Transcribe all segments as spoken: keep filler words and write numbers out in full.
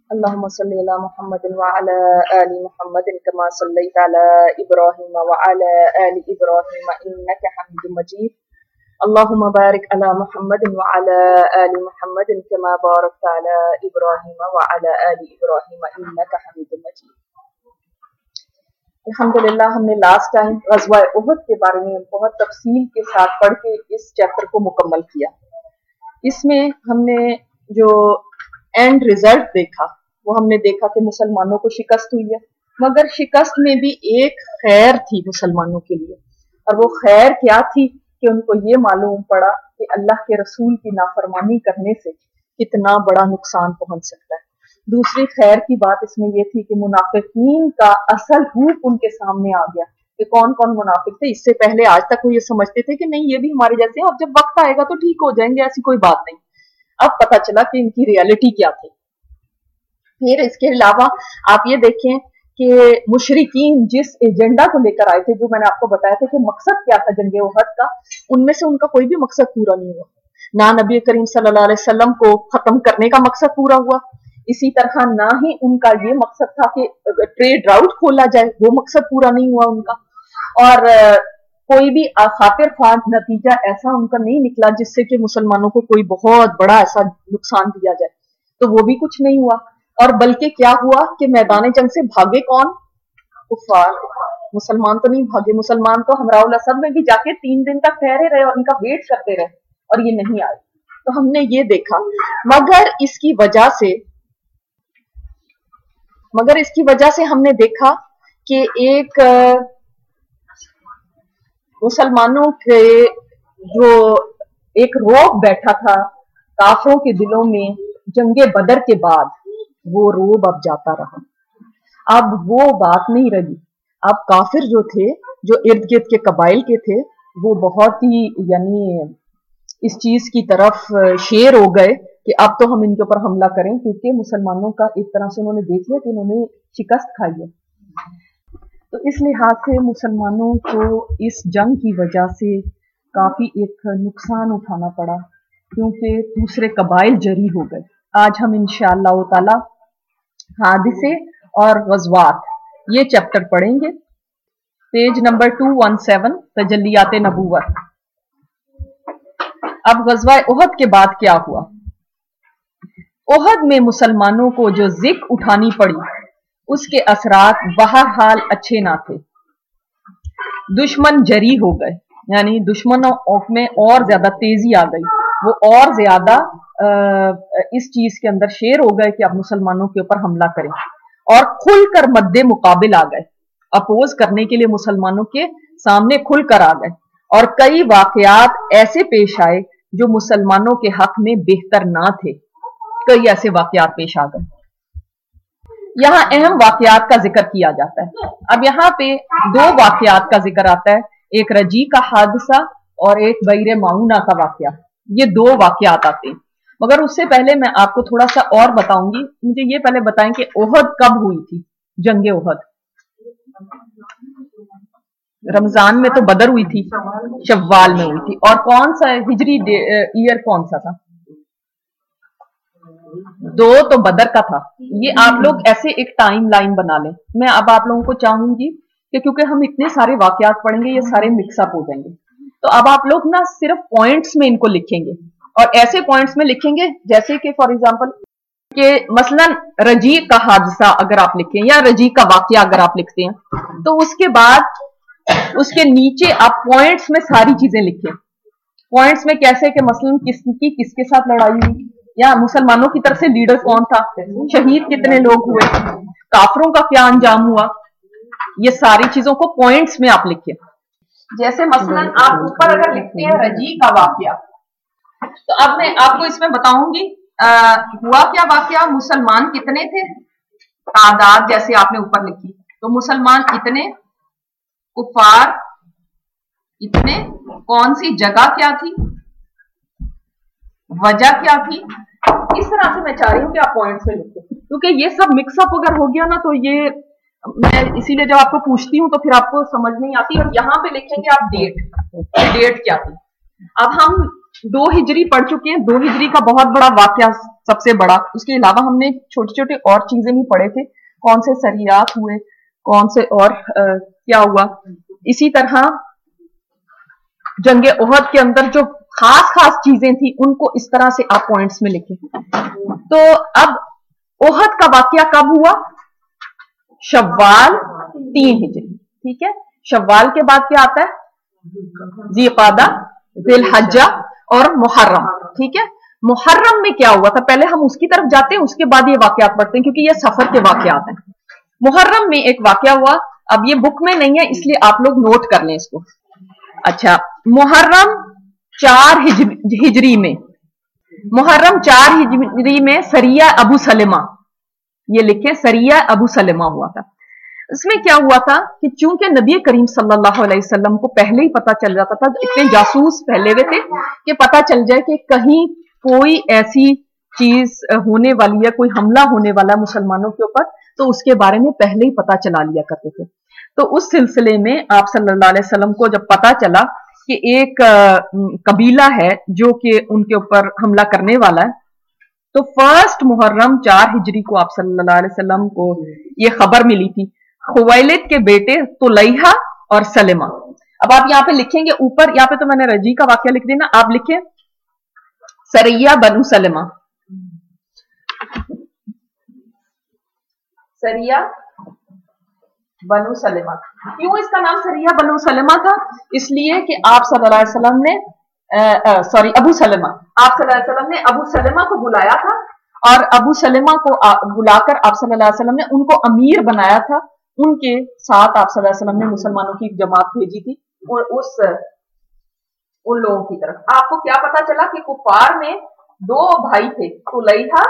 اللهم صل على محمد وعلى آل محمد كما صليت على إبراهيم وعلى آل إبراهيم إنك حميد مجيد. اللهم بارك على محمد وعلى آل محمد كما باركت على إبراهيم وعلى آل إبراهيم إنك حميد مجيد. الحمدللہ ہم نے لاسٹ ٹائم غزوہ احد کے بارے میں بہت تفصیل کے ساتھ پڑھ کے اس چیپٹر کو مکمل کیا. اس میں ہم نے جو اینڈ ریزلٹ دیکھا وہ ہم نے دیکھا کہ مسلمانوں کو شکست ہوئی ہے، مگر شکست میں بھی ایک خیر تھی مسلمانوں کے لیے، اور وہ خیر کیا تھی کہ ان کو یہ معلوم پڑا کہ اللہ کے رسول کی نافرمانی کرنے سے کتنا بڑا نقصان پہنچ سکتا ہے. دوسری خیر کی بات اس میں یہ تھی کہ منافقین کا اصل روپ ان کے سامنے آ گیا کہ کون کون منافق تھے. اس سے پہلے آج تک وہ یہ سمجھتے تھے کہ نہیں یہ بھی ہمارے جیسے ہیں، اور جب وقت آئے گا تو ٹھیک ہو جائیں گے، ایسی کوئی بات نہیں. اب پتہ چلا کہ ان کی ریالٹی کیا تھی. پھر اس کے علاوہ آپ یہ دیکھیں کہ مشرکین جس ایجنڈا کو لے کر آئے تھے، جو میں نے آپ کو بتایا تھا کہ مقصد کیا تھا جنگ احد کا، ان میں سے ان کا کوئی بھی مقصد پورا نہیں ہوا. نہ نبی کریم صلی اللہ علیہ وسلم کو ختم کرنے کا مقصد پورا ہوا، اسی طرح نہ ہی ان کا یہ مقصد تھا کہ ٹریڈ راؤٹ کھولا جائے، وہ مقصد پورا نہیں ہوا ان کا. اور کوئی بھی خاطر خواہ نتیجہ ایسا ان کا نہیں نکلا جس سے کہ مسلمانوں کو کوئی بہت بڑا ایسا نقصان دیا جائے، تو وہ بھی کچھ نہیں ہوا. اور بلکہ کیا ہوا کہ میدان جنگ سے بھاگے کون؟ کفار. مسلمان تو نہیں بھاگے، مسلمان تو ہمراہ الاسد میں بھی جا کے تین دن تک ٹھہرے رہے اور ان کا ویٹ کرتے رہے اور یہ نہیں آئے. تو ہم نے یہ دیکھا، مگر اس کی وجہ سے مگر اس کی وجہ سے ہم نے دیکھا کہ ایک مسلمانوں کے جو ایک روب بیٹھا تھا کافروں کے دلوں میں جنگ بدر کے بعد، وہ روب اب جاتا رہا. اب وہ بات نہیں رہی. اب کافر جو تھے، جو ارد گرد کے قبائل کے تھے، وہ بہت ہی یعنی اس چیز کی طرف شیر ہو گئے کہ اب تو ہم ان کے اوپر حملہ کریں، کیونکہ مسلمانوں کا ایک طرح سے انہوں نے دیکھ لیا کہ انہوں نے شکست کھائی ہے. تو اس لحاظ سے مسلمانوں کو اس جنگ کی وجہ سے کافی ایک نقصان اٹھانا پڑا، کیونکہ دوسرے قبائل جری ہو گئے. آج ہم انشاءاللہ تعالی حادثے اور غزوات یہ چیپٹر پڑھیں گے. پیج نمبر دو سو سترہ، تجلیات نبوت. اب غزوہ احد کے بعد کیا ہوا؟ احد میں مسلمانوں کو جو ذک اٹھانی پڑی اس کے اثرات بہرحال اچھے نہ تھے. دشمن جری ہو گئے، یعنی دشمنوں میں اور زیادہ تیزی آ گئی، وہ اور زیادہ اس چیز کے اندر شیر ہو گئے کہ اب مسلمانوں کے اوپر حملہ کریں، اور کھل کر مد مقابل آ گئے، اپوز کرنے کے لیے مسلمانوں کے سامنے کھل کر آ گئے. اور کئی واقعات ایسے پیش آئے جو مسلمانوں کے حق میں بہتر نہ تھے. کئی ایسے واقعات پیش آ گئے. یہاں اہم واقعات کا ذکر کیا جاتا ہے. اب یہاں پہ دو واقعات کا ذکر آتا ہے، ایک رجی کا حادثہ اور ایک بئر معونہ کا واقعہ. یہ دو واقعات آتے ہیں. مگر اس سے پہلے میں آپ کو تھوڑا سا اور بتاؤں گی. مجھے یہ پہلے بتائیں کہ احد کب ہوئی تھی؟ جنگ احد رمضان میں تو بدر ہوئی تھی، شوال میں ہوئی تھی. اور کون سا ہجری ایئر کون سا تھا؟ دو تو بدر کا تھا. یہ آپ لوگ ایسے ایک ٹائم لائن بنا لیں. میں اب آپ لوگوں کو چاہوں گی کہ کیونکہ ہم اتنے سارے واقعات پڑھیں گے یہ سارے مکس اپ ہو جائیں گے، تو اب آپ لوگ نا صرف پوائنٹس میں ان کو لکھیں گے، اور ایسے پوائنٹس میں لکھیں گے جیسے کہ فار ایگزامپل کہ مثلا رجی کا حادثہ اگر آپ لکھیں یا رجی کا واقعہ اگر آپ لکھتے ہیں، تو اس کے بعد اس کے نیچے آپ پوائنٹس میں ساری چیزیں لکھیں. پوائنٹس میں کیسے کہ مثلا کس کی کس کے ساتھ لڑائی ہوئی، یا مسلمانوں کی طرف سے لیڈر کون تھا، شہید کتنے لوگ ہوئے، کافروں کا کیا انجام ہوا. یہ ساری چیزوں کو پوائنٹس میں آپ لکھیں. جیسے مثلا آپ اوپر اگر لکھتے ہیں رجی کا واقعہ، تو اب میں آپ کو اس میں بتاؤں گی ہوا کیا واقعہ. مسلمان کتنے تھے، تعداد جیسے آپ نے اوپر لکھی، تو مسلمان اتنے، کفار اتنے، کون سی جگہ کیا تھی، وجہ کیا تھی. اس طرح سے میں چاہ رہی ہوں کہ آپ پوائنٹس میں لکھیں، کیونکہ یہ سب مکس اپ اگر ہو گیا نا تو یہ میں اسی لیے جب آپ کو پوچھتی ہوں تو پھر آپ کو سمجھ نہیں آتی. اور یہاں پہ لکھیں گے آپ ڈیٹ، ڈیٹ کیا تھی. اب ہم دو ہجری پڑھ چکے ہیں. دو ہجری کا بہت بڑا واقعہ سب سے بڑا. اس کے علاوہ ہم نے چھوٹے چھوٹے اور چیزیں بھی پڑھے تھے, کون سے سریات ہوئے, کون سے اور آ, کیا ہوا. اسی طرح جنگ احد کے اندر جو خاص خاص چیزیں تھیں ان کو اس طرح سے آپ پوائنٹس میں لکھیں. تو اب احد کا واقعہ کب ہوا؟ شوال تین ہجری. ٹھیک ہے, شوال کے بعد کیا آتا ہے؟ ذی قعدہ, ذی الحجہ اور محرم. ٹھیک ہے, محرم میں کیا ہوا تھا؟ پہلے ہم اس کی طرف جاتے ہیں, اس کے بعد یہ واقعات پڑھتے ہیں کیونکہ یہ سفر کے واقعات ہیں. محرم میں ایک واقعہ ہوا, اب یہ بک میں نہیں ہے اس لیے آپ لوگ نوٹ کر لیں اس کو. اچھا, محرم چار ہجری میں محرم چار ہجری میں سریہ ابو سلمہ, یہ لکھیں سریہ ابو سلمہ ہوا تھا. اس میں کیا ہوا تھا کہ چونکہ نبی کریم صلی اللہ علیہ وسلم کو پہلے ہی پتا چل جاتا تھا, اتنے جاسوس پہلے ہوئے تھے کہ پتا چل جائے کہ کہیں کوئی ایسی چیز ہونے والی ہے, کوئی حملہ ہونے والا ہے مسلمانوں کے اوپر, تو اس کے بارے میں پہلے ہی پتا چلا لیا کرتے تھے. تو اس سلسلے میں آپ صلی اللہ علیہ وسلم کو جب پتا چلا کہ ایک قبیلہ ہے جو کہ ان کے اوپر حملہ کرنے والا ہے, تو فرسٹ محرم چار ہجری کو آپ صلی اللہ علیہ وسلم کو یہ خبر ملی تھی. خویلد کے بیٹے طلیحہ اور سلمہ. اب آپ یہاں پہ لکھیں گے اوپر, یہاں پہ تو میں نے رجی کا واقعہ لکھ دینا, آپ لکھیں سریہ بنو سلمہ. سریہ بنو سلمہ. کیوں اس کا نام سریہ بنو سلمہ تھا؟ اس لیے کہ آپ صلی اللہ علیہ وسلم نے سوری ابو سلمہ آپ صلی اللہ علیہ وسلم نے ابو سلمہ کو بلایا تھا, اور ابو سلمہ کو بلا کر آپ صلی اللہ علیہ وسلم نے ان کو امیر بنایا تھا. ان کے ساتھ آپ صلی اللہ علیہ وسلم نے مسلمانوں کی ایک جماعت بھیجی تھی, اور اس ان لوگوں کی طرف. آپ کو کیا پتا چلا کہ کفار میں دو بھائی تھے, طلیحہ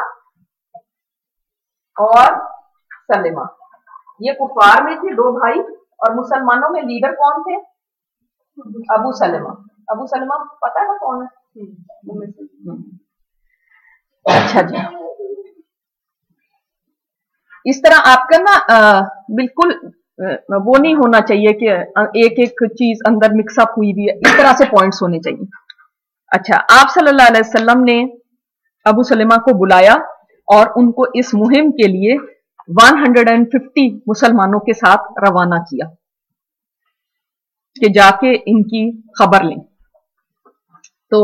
اور سلمہ. یہ کفار میں تھے دو بھائی, اور مسلمانوں میں لیڈر کون تھے؟ ابو سلمہ. ابو سلمہ پتا ہے نا کون ہے؟ اچھا جی, اس طرح آپ کا نا بالکل وہ نہیں ہونا چاہیے کہ ایک ایک چیز اندر مکس اپ ہوئی بھی ہے, اس طرح سے پوائنٹس ہونے چاہیے. اچھا, آپ صلی اللہ علیہ وسلم نے ابو سلمہ کو بلایا اور ان کو اس مہم کے لیے ایک سو پچاس مسلمانوں کے ساتھ روانہ کیا کہ جا کے ان کی خبر لیں. تو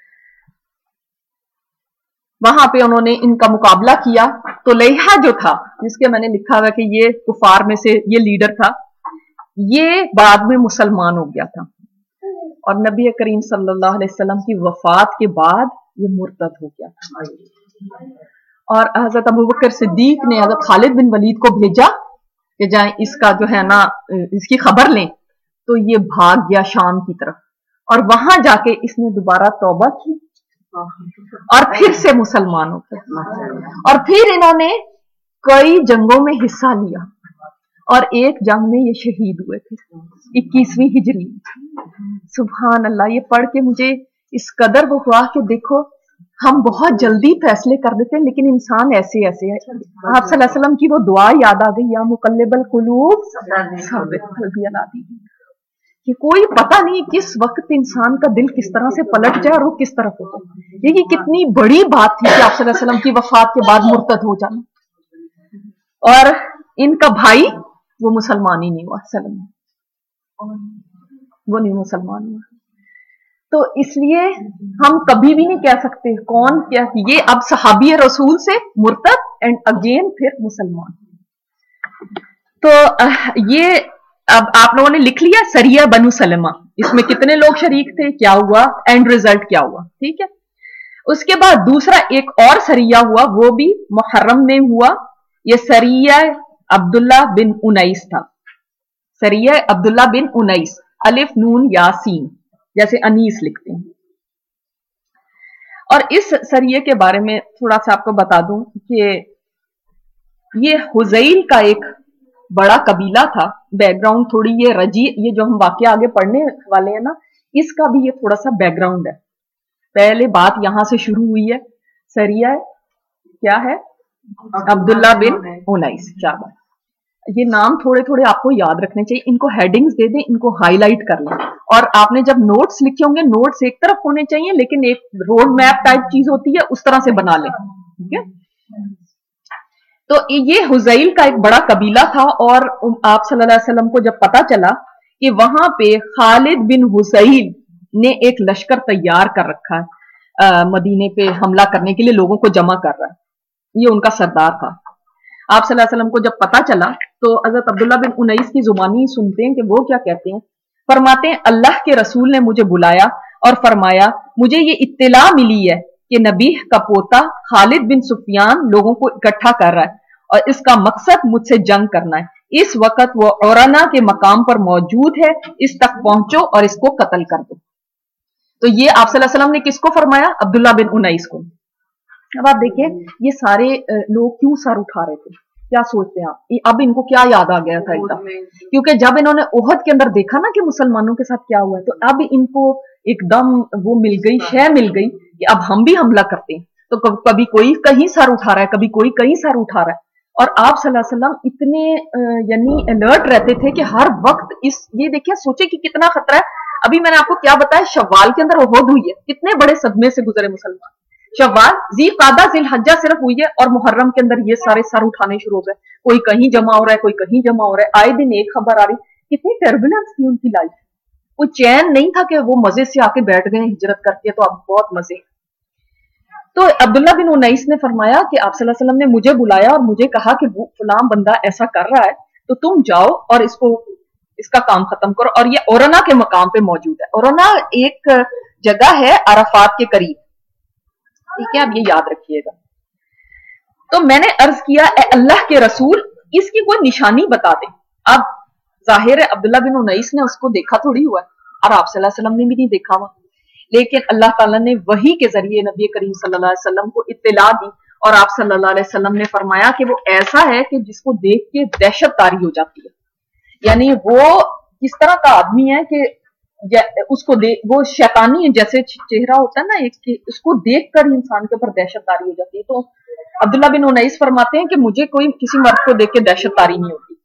وہاں پہ انہوں نے ان کا مقابلہ کیا. تو طلیحہ جو تھا, جس کے میں نے لکھا ہوا کہ یہ کفار میں سے یہ لیڈر تھا, یہ بعد میں مسلمان ہو گیا تھا, اور نبی کریم صلی اللہ علیہ وسلم کی وفات کے بعد یہ مرتد ہو گیا تھا. اور حضرت ابوبکر صدیق نے حضرت خالد بن ولید کو بھیجا کہ جائیں اس کا جو ہے نا اس کی خبر لیں. تو یہ بھاگ گیا شام کی طرف, اور وہاں جا کے اس نے دوبارہ توبہ کی اور پھر سے مسلمان ہو گئے, اور پھر انہوں نے کئی جنگوں میں حصہ لیا, اور ایک جنگ میں یہ شہید ہوئے تھے اکیسویں ہجری. سبحان اللہ, یہ پڑھ کے مجھے اس قدر وہ ہوا کہ دیکھو ہم بہت جلدی فیصلے کر دیتے ہیں, لیکن انسان ایسے ایسے ہے. آپ صلی اللہ علیہ وسلم کی وہ دعا یاد آ گئی, یا مقلب القلوب ثبت قلبی علی دیک, کہ کوئی پتہ نہیں کس وقت انسان کا دل کس طرح سے پلٹ جائے اور وہ کس طرف ہو جائے. یہ کتنی بڑی بات تھی کہ آپ صلی اللہ علیہ وسلم کی وفات کے بعد مرتد ہو جانا, اور ان کا بھائی وہ مسلمان ہی نہیں ہوا, سلم وہ نہیں مسلمان ہوا. تو اس لیے ہم کبھی بھی نہیں کہہ سکتے کون کیا, یہ اب صحابی رسول سے مرتد اینڈ اگین پھر مسلمان. تو یہ اب آپ لوگوں نے لکھ لیا سریہ بنو سلمہ, اس میں کتنے لوگ شریک تھے, کیا ہوا, اینڈ ریزلٹ کیا ہوا. ٹھیک ہے, اس کے بعد دوسرا ایک اور سریہ ہوا, وہ بھی محرم میں ہوا. یہ سریہ عبداللہ بن انیس تھا. سریہ عبداللہ بن انیس, الف نون یاسین, جیسے انیس لکھتے ہیں. اور اس سریے کے بارے میں تھوڑا سا آپ کو بتا دوں کہ یہ حزیل کا ایک بڑا قبیلہ تھا. بیک گراؤنڈ تھوڑی یہ رجی, یہ جو ہم واقعہ آگے پڑھنے والے ہیں نا, اس کا بھی یہ تھوڑا سا بیک گراؤنڈ ہے. پہلے بات یہاں سے شروع ہوئی ہے. سریہ کیا ہے؟ عبداللہ بن انیس. شاباش, یہ نام تھوڑے تھوڑے آپ کو یاد رکھنے چاہیے, ان کو ہیڈنگز دے دیں, ان کو ہائی لائٹ کر لیں. اور آپ نے جب نوٹس لکھے ہوں گے, نوٹس ایک طرف ہونے چاہیے, لیکن ایک روڈ میپ ٹائپ چیز ہوتی ہے اس طرح سے بنا لیں. ٹھیک ہے. تو یہ حزیل کا ایک بڑا قبیلہ تھا اور آپ صلی اللہ علیہ وسلم کو جب پتا چلا کہ وہاں پہ خالد بن حزیل نے ایک لشکر تیار کر رکھا ہے مدینے پہ حملہ کرنے کے لیے، لوگوں کو جمع کر رہا ہے، یہ ان کا سردار تھا. آپ صلی اللہ علیہ وسلم کو جب پتا چلا تو حضرت عبداللہ بن انیس کی زبانی سنتے ہیں کہ وہ کیا کہتے ہیں. فرماتے ہیں اللہ کے رسول نے مجھے بلایا اور فرمایا مجھے یہ اطلاع ملی ہے کہ نبیہ کا پوتا خالد بن سفیان لوگوں کو اکٹھا کر رہا ہے اور اس کا مقصد مجھ سے جنگ کرنا ہے. اس وقت وہ اورانا کے مقام پر موجود ہے، اس تک پہنچو اور اس کو قتل کر دو. تو یہ آپ صلی اللہ علیہ وسلم نے کس کو فرمایا؟ عبداللہ بن انیس کو. اب آپ دیکھیں یہ سارے لوگ کیوں سر اٹھا رہے تھے، کیا سوچتے ہیں آپ؟ اب ان کو کیا یاد آ گیا تھا ایک دم، کیونکہ جب انہوں نے احد کے اندر دیکھا نا کہ مسلمانوں کے ساتھ کیا ہوا ہے، تو اب ان کو ایک دم وہ مل گئی، شے مل گئی کہ اب ہم بھی حملہ کرتے ہیں. تو کبھی کوئی کہیں سر اٹھا رہا ہے، کبھی کوئی کہیں سر اٹھا رہا ہے. اور آپ صلی اللہ علیہ وسلم اتنے یعنی الرٹ رہتے تھے کہ ہر وقت اس یہ دیکھیں سوچے کہ کتنا خطرہ ہے. ابھی میں نے آپ کو کیا بتایا، شوال کے اندر احد ہوئی ہے، کتنے بڑے صدمے سے گزرے مسلمان. شوال، ذی قعدہ، ذی الحجہ صرف ہوئی ہے اور محرم کے اندر یہ سارے سر اٹھانے شروع ہو گئے. کوئی کہیں جمع ہو رہا ہے، کوئی کہیں جمع ہو رہا ہے، آئے دن ایک خبر آ رہی. کتنی ٹربولنس تھی ان کی لائف، کوئی چین نہیں تھا کہ وہ مزے سے آ کے بیٹھ گئے ہجرت کر کے تو اب بہت مزے. تو عبداللہ بن انیس نے فرمایا کہ آپ صلی اللہ علیہ وسلم نے مجھے بلایا اور مجھے کہا کہ فلاں بندہ ایسا کر رہا ہے تو تم جاؤ اور اس کو اس کا کام ختم کرو. اور یہ اورانا کے مقام پہ موجود ہے. اورانا ایک جگہ ہے عرفات کے قریب، ٹھیک ہے، اب یہ یاد رکھیے گا. تو میں نے عرض کیا اے اللہ کے رسول اس کی کوئی نشانی بتا دیں. اب ظاہر ہے عبداللہ بن انیس نے اس کو دیکھا تھوڑی ہوا ہے اور آپ صلی اللہ علیہ وسلم نے بھی نہیں دیکھا ہوا، لیکن اللہ تعالیٰ نے وحی کے ذریعے نبی کریم صلی اللہ علیہ وسلم کو اطلاع دی اور آپ صلی اللہ علیہ وسلم نے فرمایا کہ وہ ایسا ہے کہ جس کو دیکھ کے دہشت تاری ہو جاتی ہے. یعنی وہ کس طرح کا آدمی ہے کہ اس کو دیکھ وہ شیطانی ہے، جیسے چہرہ ہوتا ہے نا ایک کہ اس کو دیکھ کر انسان کے اوپر دہشت تاری ہو جاتی ہے. تو عبداللہ بن انیس فرماتے ہیں کہ مجھے کوئی کسی مرد کو دیکھ کے دہشت تاری نہیں ہوتی،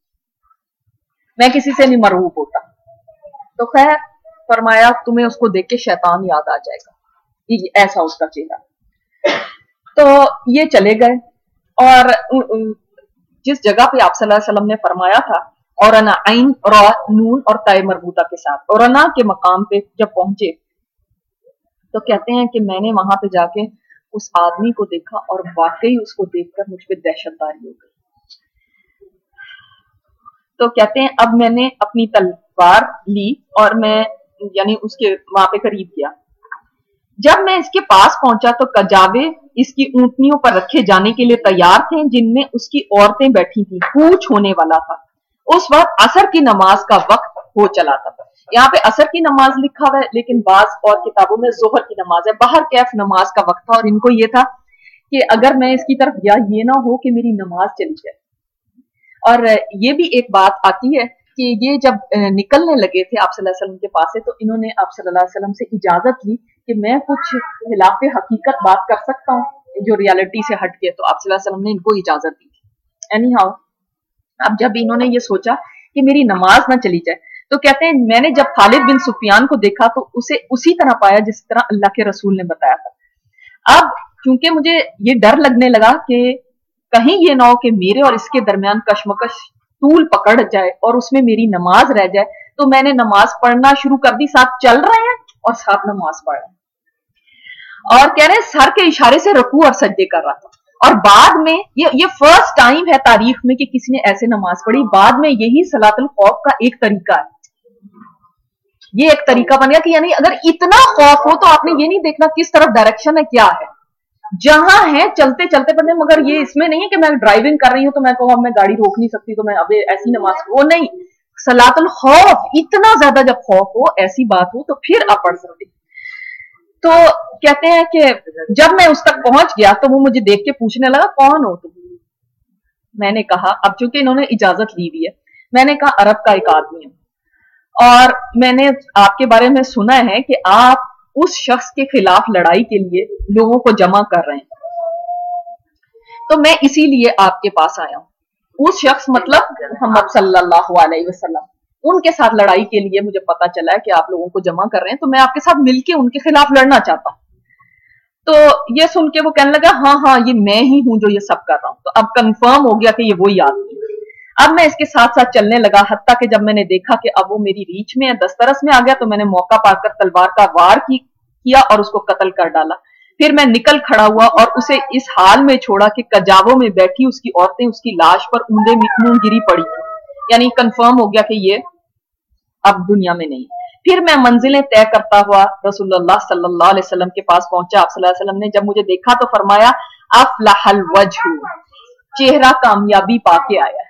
میں کسی سے نہیں مرعوب ہوتا. تو خیر فرمایا تمہیں اس کو دیکھ کے شیطان یاد آ جائے گا، ایسا اس کا چہرہ. تو یہ چلے گئے اور جس جگہ پہ آپ صلی اللہ علیہ وسلم نے فرمایا تھا اورانا، عین را نون اور تائے مربوطہ کے ساتھ، اورانا کے مقام پہ جب پہنچے تو کہتے ہیں کہ میں نے وہاں پہ جا کے اس آدمی کو دیکھا اور واقعی اس کو دیکھ کر مجھ پہ دہشت تاری ہو گئی. تو کہتے ہیں اب میں نے اپنی تلوار لی اور میں یعنی اس کے وہاں پہ قریب گیا. جب میں اس کے پاس پہنچا تو کجاوے اس کی اونٹنیوں پر رکھے جانے کے لیے تیار تھے جن میں اس کی عورتیں بیٹھی تھیں. کوچ ہونے والا تھا. اس وقت عصر کی نماز کا وقت ہو چلا تھا. یہاں پہ عصر کی نماز لکھا ہوا ہے لیکن بعض اور کتابوں میں ظہر کی نماز ہے. باہر کیف نماز کا وقت تھا اور ان کو یہ تھا کہ اگر میں اس کی طرف گیا یہ نہ ہو کہ میری نماز چلی جائے. اور یہ بھی ایک بات آتی ہے کہ یہ جب نکلنے لگے تھے آپ صلی اللہ علیہ وسلم کے پاس سے تو انہوں نے آپ صلی اللہ علیہ وسلم سے اجازت لی کہ میں کچھ خلاف حقیقت بات کر سکتا ہوں جو ریالٹی سے ہٹ کے. تو آپ صلی اللہ علیہ وسلم نے ان کو اجازت دی. اینی ہاؤ اب جب انہوں نے یہ سوچا کہ میری نماز نہ چلی جائے تو کہتے ہیں میں نے جب خالد بن سفیان کو دیکھا تو اسے اسی طرح پایا جس طرح اللہ کے رسول نے بتایا تھا. اب چونکہ مجھے یہ ڈر لگنے لگا کہ کہیں یہ نہ ہو کہ میرے اور اس کے درمیان کشمکش طول پکڑ جائے اور اس میں میری نماز رہ جائے، تو میں نے نماز پڑھنا شروع کر دی. ساتھ چل رہے ہیں اور ساتھ نماز پڑھ رہے ہیں اور کہہ رہے ہیں سر کے اشارے سے رکوع اور سجدے کر رہا تھا. اور بعد میں یہ یہ فرسٹ ٹائم ہے تاریخ میں کہ کسی نے ایسے نماز پڑھی. بعد میں یہی صلاۃ الخوف کا ایک طریقہ ہے، یہ ایک طریقہ بن گیا کہ یعنی اگر اتنا خوف ہو تو آپ نے یہ نہیں دیکھنا کس طرف ڈائریکشن ہے، کیا ہے، جہاں ہے چلتے چلتے پڑھنے. مگر یہ اس میں نہیں ہے کہ میں ڈرائیونگ کر رہی ہوں تو میں کہوں اب میں گاڑی روک نہیں سکتی تو میں اب ایسی نماز، وہ نہیں. صلاۃ الخوف اتنا زیادہ جب خوف ہو ایسی بات ہو تو پھر آپ پڑھ سکتے. تو کہتے ہیں کہ جب میں اس تک پہنچ گیا تو وہ مجھے دیکھ کے پوچھنے لگا کون ہو تم. میں نے کہا اب چونکہ انہوں نے اجازت لی ہوئی ہے میں نے کہا عرب کا ایک آدمی ہوں اور میں نے آپ کے بارے میں سنا ہے کہ آپ اس شخص کے خلاف لڑائی کے لیے لوگوں کو جمع کر رہے ہیں تو میں اسی لیے آپ کے پاس آیا ہوں. اس شخص مطلب محمد صلی اللہ علیہ وسلم، ان کے ساتھ لڑائی کے لیے مجھے پتا چلا ہے کہ آپ لوگوں کو جمع کر رہے ہیں تو میں آپ کے ساتھ مل کے ان کے خلاف لڑنا چاہتا ہوں. तो ये सुन के वो कहने लगा हाँ हाँ ये मैं ही हूं जो ये सब कर रहा हूं। तो अब कंफर्म हो गया कि ये वही आदमी है। अब मैं इसके साथ साथ चलने लगा, हत्ता कि जब मैंने देखा कि अब वो मेरी रीच में है, दस्तरस में आ गया, तो मैंने मौका पाकर तलवार का वार की, किया और उसको कत्ल कर डाला। फिर मैं निकल खड़ा हुआ और उसे इस हाल में छोड़ा कि कजावों में बैठी उसकी औरतें उसकी लाश पर ऊंधे मुंह गिरी पड़ी थी। यानी कंफर्म हो गया कि ये अब दुनिया में नहीं। फिर मैं मंजिलें तय करता हुआ रसूलुल्लाह सल्लल्लाहु अलैहि वसल्लम के पास पहुंचा। आप सल्लल्लाहु अलैहि वसल्लम ने जब मुझे देखा तो फरमाया अफलहल वजहु, चेहरा कामयाबी पाके आया है।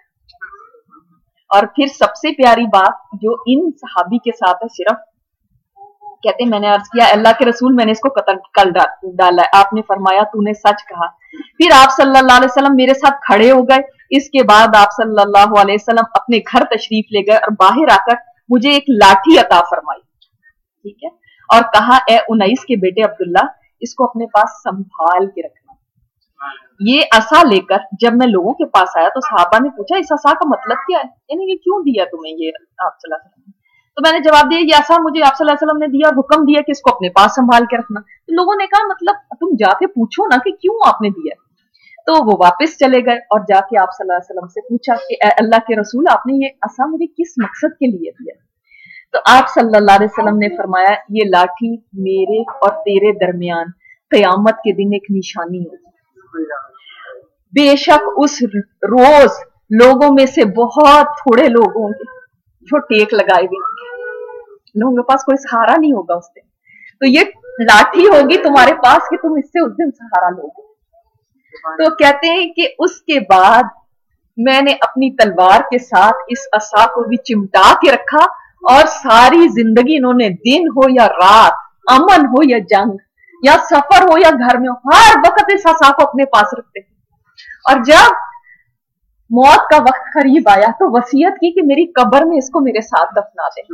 और फिर सबसे प्यारी बात जो इन सहाबी के साथ है, सिर्फ कहते मैंने अर्ज किया अल्लाह के रसूल मैंने इसको कत्ल कर डाला है। आपने फरमाया तूने सच कहा। फिर आप सल्लल्लाहु अलैहि वसल्लम मेरे साथ खड़े हो गए। इसके बाद आप सल्लल्लाहु अलैहि वसल्लम अपने घर तशरीफ ले गए और बाहर आकर मुझे एक लाठी अता फरमाई, ठीक है, और कहा ए उनैस के बेटे अब्दुल्ला, इसको अपने पास संभाल के रखना। ये असा लेकर जब मैं लोगों के पास आया तो सहाबा ने पूछा इस असा का मतलब क्या है, यानी ये क्यों दिया तुम्हें ये आप सल्लल्लाहु अलैहि वसल्लम ने? तो मैंने जवाब दिया ये असा मुझे आप सल्लल्लाहु अलैहि वसल्लम ने दिया और हुक्म दिया कि इसको अपने पास संभाल के रखना। तो लोगों ने कहा मतलब तुम जाके पूछो ना कि क्यों आपने दिया। तो वो वापस चले गए और जाके आप सल्लल्लाहु अलैहि वसल्लम से पूछा कि अल्लाह के रसूल आपने ये असा मुझे किस मकसद के लिए दिया? तो आप सल्लल्लाहु अलैहि वसल्लम ने फरमाया ये लाठी मेरे और तेरे दरमियान क़यामत के दिन एक निशानी होगी। बेशक उस रोज लोगों में से बहुत थोड़े लोग होंगे जो टेक लगाए हुए होंगे, लोगों के पास कोई सहारा नहीं होगा उस दिन। तो ये लाठी होगी तुम्हारे पास कि तुम इससे उस दिन सहारा लोगे। तो कहते हैं कि उसके बाद मैंने अपनी तलवार के साथ इस असा को भी चिमटा के रखा और सारी जिंदगी इन्होंने दिन हो या रात, अमन हो या जंग, या सफर हो या घर में हो, हर वक्त इस असा को अपने पास रखते थे। और जब मौत का वक्त करीब आया तो वसीयत की कि मेरी कब्र में इसको मेरे साथ दफना दे।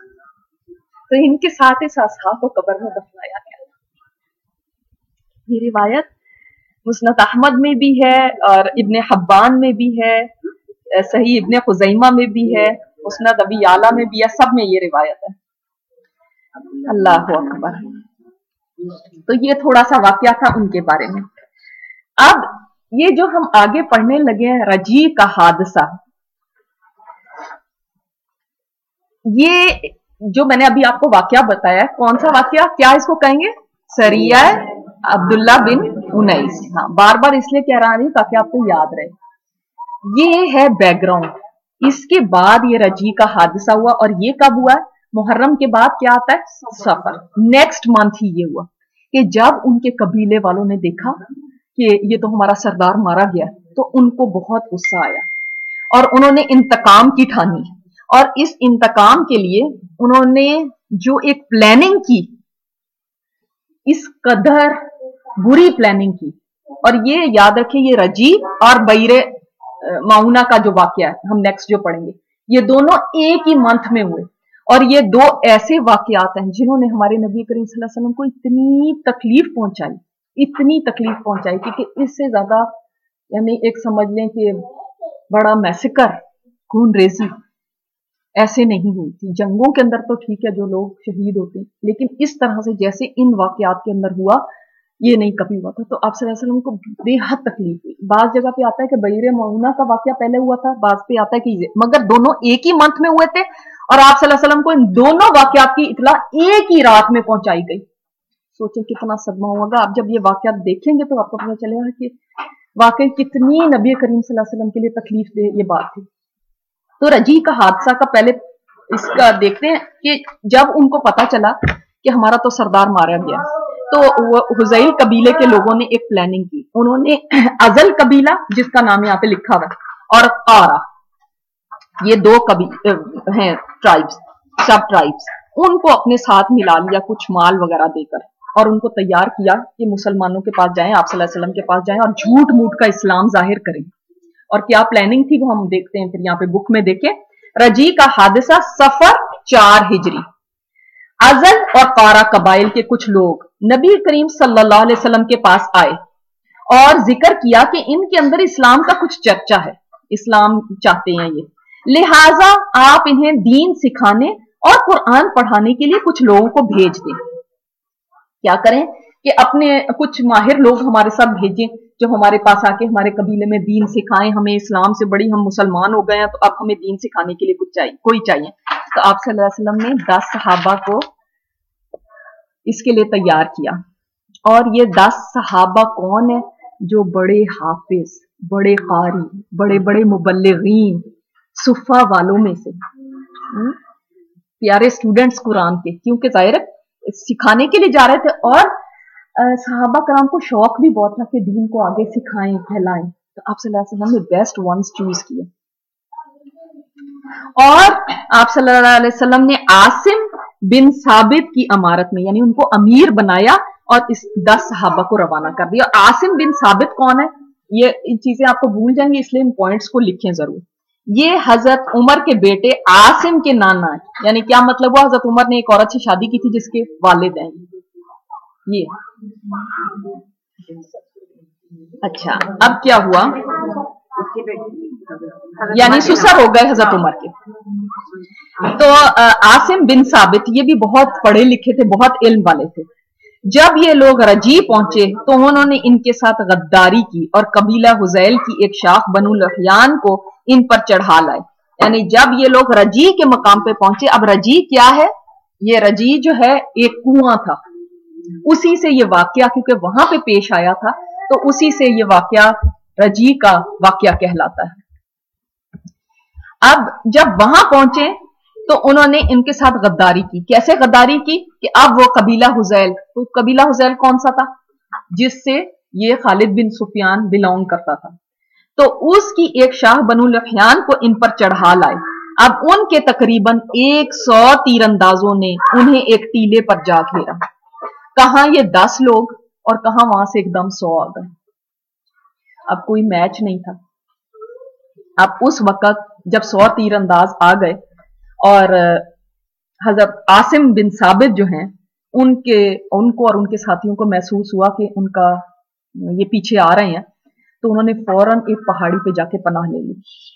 तो इनके साथ इस असा को कब्र में दफनाया गया। ये रिवायत मुस्नद अहमद में भी है और इब्ने हब्बान में भी है, सही इब्ने खुजैमा में भी है, मुस्नद अबी आला में भी है, सब में ये रिवायत है। अल्लाह अकबर। तो ये थोड़ा सा वाकया था उनके बारे में। अब ये जो हम आगे पढ़ने लगे हैं रजी का हादसा, ये जो मैंने अभी आपको वाकया बताया, कौन सा वाकया, क्या इसको कहेंगे? सरिया अब्दुल्ला बिन उनैस। हाँ, बार बार इसलिए कह रहा हूं ताकि आपको याद रहे। ये है बैकग्राउंड। इसके बाद ये रजी का हादसा हुआ और ये कब हुआ? मुहर्रम के बाद क्या आता है? सफर। नेक्स्ट मंथ ही ये हुआ कि जब उनके कबीले वालों ने देखा कि ये तो हमारा सरदार मारा गया, तो उनको बहुत गुस्सा आया और उन्होंने इंतकाम की ठानी। और इस इंतकाम के लिए उन्होंने जो एक प्लानिंग की, इस कदर बुरी प्लानिंग की। और ये याद रखिए ये रजी और बैरे माउना का जो वाकया है हम नेक्स्ट जो पढ़ेंगे, ये दोनों एक ही मंथ में हुए। और ये दो ऐसे वाकयात हैं जिन्होंने हमारे नबी करीम सल्लल्लाहु अलैहि वसल्लम को इतनी तकलीफ पहुंचाई, इतनी तकलीफ पहुंचाई कि इससे ज्यादा यानी एक समझ लें कि बड़ा मैसेकर, खून रेजी ऐसे नहीं हुई थी। जंगों के अंदर तो ठीक है जो लोग शहीद होते हैं, लेकिन इस तरह से जैसे इन वाकयात के अंदर हुआ ये नहीं कभी हुआ था। तो आप सल्लल्लाहु अलैहि वसल्लम को बेहद तकलीफ हुई। बाज जगह पे आता है कि बैरे मऊना का वाकया पहले हुआ था, बाज पे आता है कि मगर दोनों एक ही मंथ में हुए थे और आप सल्लल्लाहु अलैहि वसल्लम को इन दोनों वाकयात की इतला एक ही रात में पहुंचाई गई। सोचे कितना सदमा होगा। आप जब ये वाकयात देखेंगे तो आपको पता चलेगा कि वाकई कितनी नबी करीम सल्लल्लाहु अलैहि वसल्लम के लिए तकलीफ दे ये बात थी। तो रजी का हादसा का पहले इसका देखते हैं कि जब उनको पता चला कि हमारा तो सरदार मारा गया, तो हुज़ैल कबीले के लोगों ने एक प्लानिंग की। उन्होंने अजल कबीला, जिसका नाम यहाँ पे लिखा हुआ, और कारा, ये दो कबीले हैं, ट्राइब्स, सब ट्राइब्स, उनको अपने साथ मिला लिया कुछ माल वगैरह देकर, और उनको तैयार किया कि मुसलमानों के पास जाएं, आप सल्लल्लाहु अलैहि वसल्लम के पास जाएं और झूठ मूठ का इस्लाम जाहिर करें। और क्या प्लानिंग थी वो हम देखते हैं फिर यहाँ पे बुक में देखें। रजी का हादसा सफर चार हिजरी। अजल और कारा कबाइल के कुछ लोग नबी करीम सल्लल्लाहु अलैहि वसल्लम के पास आए और जिक्र किया कि इनके अंदर इस्लाम का कुछ चर्चा है, इस्लाम चाहते हैं ये, लिहाजा आप इन्हें दीन सिखाने और कुरान पढ़ाने के लिए कुछ लोगों को भेज दें। क्या करें کہ اپنے کچھ ماہر لوگ ہمارے ساتھ بھیجیں جو ہمارے پاس آ کے ہمارے قبیلے میں دین سکھائیں، ہمیں اسلام سے بڑی، ہم مسلمان ہو گئے ہیں تو اب ہمیں دین سکھانے کے لیے کچھ چاہیے، کوئی چاہیے۔ تو آپ صلی اللہ علیہ وسلم نے دس صحابہ کو اس کے لیے تیار کیا، اور یہ دس صحابہ کون ہیں؟ جو بڑے حافظ، بڑے قاری، بڑے بڑے مبلغین، صفہ والوں میں سے، پیارے اسٹوڈنٹس قرآن کے، کیونکہ ظاہر ہے سکھانے کے لیے جا رہے تھے، اور صحابہ کرام کو شوق بھی بہت تھا کہ دین کو آگے سکھائیں، پھیلائیں، تو آپ صلی اللہ علیہ وسلم نے بیسٹ ونس چوز کیے، اور آپ صلی اللہ علیہ وسلم نے عاصم بن ثابت کی امارت میں، یعنی ان کو امیر بنایا اور اس دس صحابہ کو روانہ کر دیا۔ عاصم بن ثابت کون ہے؟ یہ چیزیں آپ کو بھول جائیں گے، اس لیے ان پوائنٹس کو لکھیں ضرور۔ یہ حضرت عمر کے بیٹے عاصم کے نانا ہے، یعنی کیا مطلب ہوا؟ حضرت عمر نے ایک عورت سے شادی کی تھی جس کے والد ہیں یہ۔ اچھا اب کیا ہوا؟ یعنی سسر ہو گئے حضرت عمر کے۔ تو عاصم بن ثابت یہ بھی بہت پڑھے لکھے تھے، بہت علم والے تھے۔ جب یہ لوگ رجی پہنچے تو انہوں نے ان کے ساتھ غداری کی اور قبیلہ حذیل کی ایک شاخ بنو لحیان کو ان پر چڑھا لائے۔ یعنی جب یہ لوگ رجی کے مقام پہ پہنچے، اب رجی کیا ہے؟ یہ رجی جو ہے ایک کنواں تھا، اسی سے یہ واقعہ کیونکہ وہاں پہ پیش آیا تھا تو اسی سے یہ واقعہ رجی کا واقعہ کہلاتا ہے۔ اب جب وہاں پہنچے تو انہوں نے ان کے ساتھ غداری کی۔ کیسے غداری کی؟ کہ اب وہ قبیلہ حذیل، تو قبیلہ حذیل کون سا تھا؟ جس سے یہ خالد بن سفیان بلونگ کرتا تھا، تو اس کی ایک شاخ بنو لحیان کو ان پر چڑھا لائے۔ اب ان کے تقریباً ایک سو تیر اندازوں نے انہیں ایک ٹیلے پر جا گھیرا۔ کہاں یہ دس لوگ اور کہاں وہاں سے ایک دم سو آ گئے۔ اب کوئی میچ نہیں تھا۔ اب اس وقت جب سو تیر انداز آ گئے اور حضرت عاصم بن ثابت جو ہیں ان کے ان کو اور ان کے ساتھیوں کو محسوس ہوا کہ ان کا یہ پیچھے آ رہے ہیں، تو انہوں نے فوراً ایک پہاڑی پہ جا کے پناہ لے لی،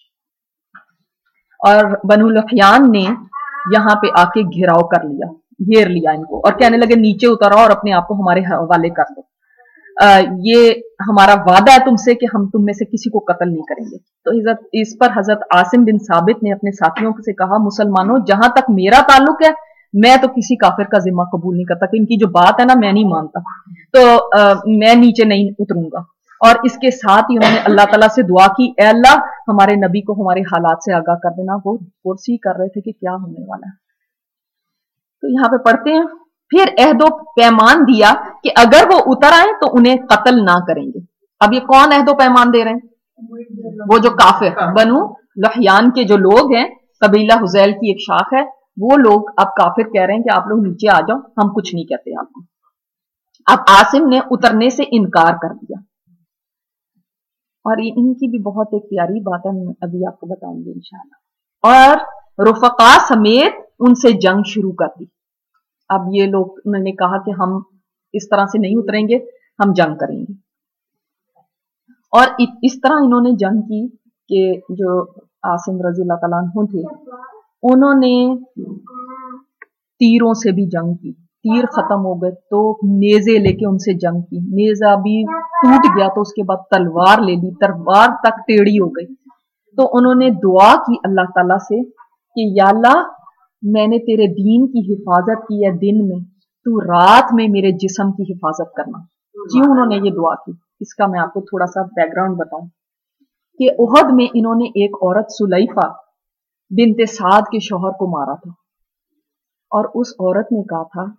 اور بنو لحیان نے یہاں پہ آ کے گھیراؤ کر لیا، گھیر لیا ان کو، اور کہنے لگے نیچے اترو اور اپنے آپ کو ہمارے حوالے کر دو، یہ ہمارا وعدہ ہے تم سے کہ ہم تم میں سے کسی کو قتل نہیں کریں گے۔ تو حضرت اس پر حضرت عاصم بن ثابت نے اپنے ساتھیوں سے کہا، مسلمانوں جہاں تک میرا تعلق ہے میں تو کسی کافر کا ذمہ قبول نہیں کرتا، کہ ان کی جو بات ہے نا میں نہیں مانتا، تو میں نیچے نہیں اتروں گا۔ اور اس کے ساتھ ہی انہوں نے اللہ تعالیٰ سے دعا کی، اے اللہ ہمارے نبی کو ہمارے حالات سے آگاہ کر دینا۔ وہ پرسی کر رہے تھے کہ کیا ہونے والا ہے۔ تو یہاں پہ پڑھتے ہیں، پھر عہد و پیمان دیا کہ اگر وہ اتر آئیں تو انہیں قتل نہ کریں گے۔ اب یہ کون عہد و پیمان دے رہے ہیں؟ وہ جو کافر بنو لحیان کے جو لوگ ہیں، قبیلہ حذیل کی ایک شاخ ہے، وہ لوگ اب کافر کہہ رہے ہیں کہ آپ لوگ نیچے آ جاؤ، ہم کچھ نہیں کہتے آپ کو۔ اب عاصم نے اترنے سے انکار کر دیا، اور ان کی بھی بہت ایک پیاری بات ہے، ابھی آپ کو بتاؤں گی انشاءاللہ۔ اور رفقا سمیت ان سے جنگ شروع کر دی۔ اب یہ لوگ انہوں نے کہا کہ ہم اس طرح سے نہیں اتریں گے، ہم جنگ کریں گے، اور اس طرح انہوں نے جنگ کی کہ جو عاصم رضی اللہ تعالیٰ عنہ تھے انہوں نے تیروں سے بھی جنگ کی، تیر ختم ہو گئے تو نیزے لے کے ان سے جنگ کی، نیزہ بھی ٹوٹ گیا تو اس کے بعد تلوار لے لی، تلوار تک ٹیڑھی ہو گئی، تو انہوں نے دعا کی اللہ تعالیٰ سے کہ یا اللہ میں نے تیرے دین کی حفاظت کی ہے دن میں، تو رات میں میرے جسم کی حفاظت کرنا۔ کیوں انہوں نے یہ دعا کی؟ اس کا میں آپ کو تھوڑا سا بیک گراؤنڈ بتاؤں کہ احد میں انہوں نے ایک عورت سلیفہ بنت سعد کے شوہر کو مارا تھا، اور اس عورت نے کہا تھا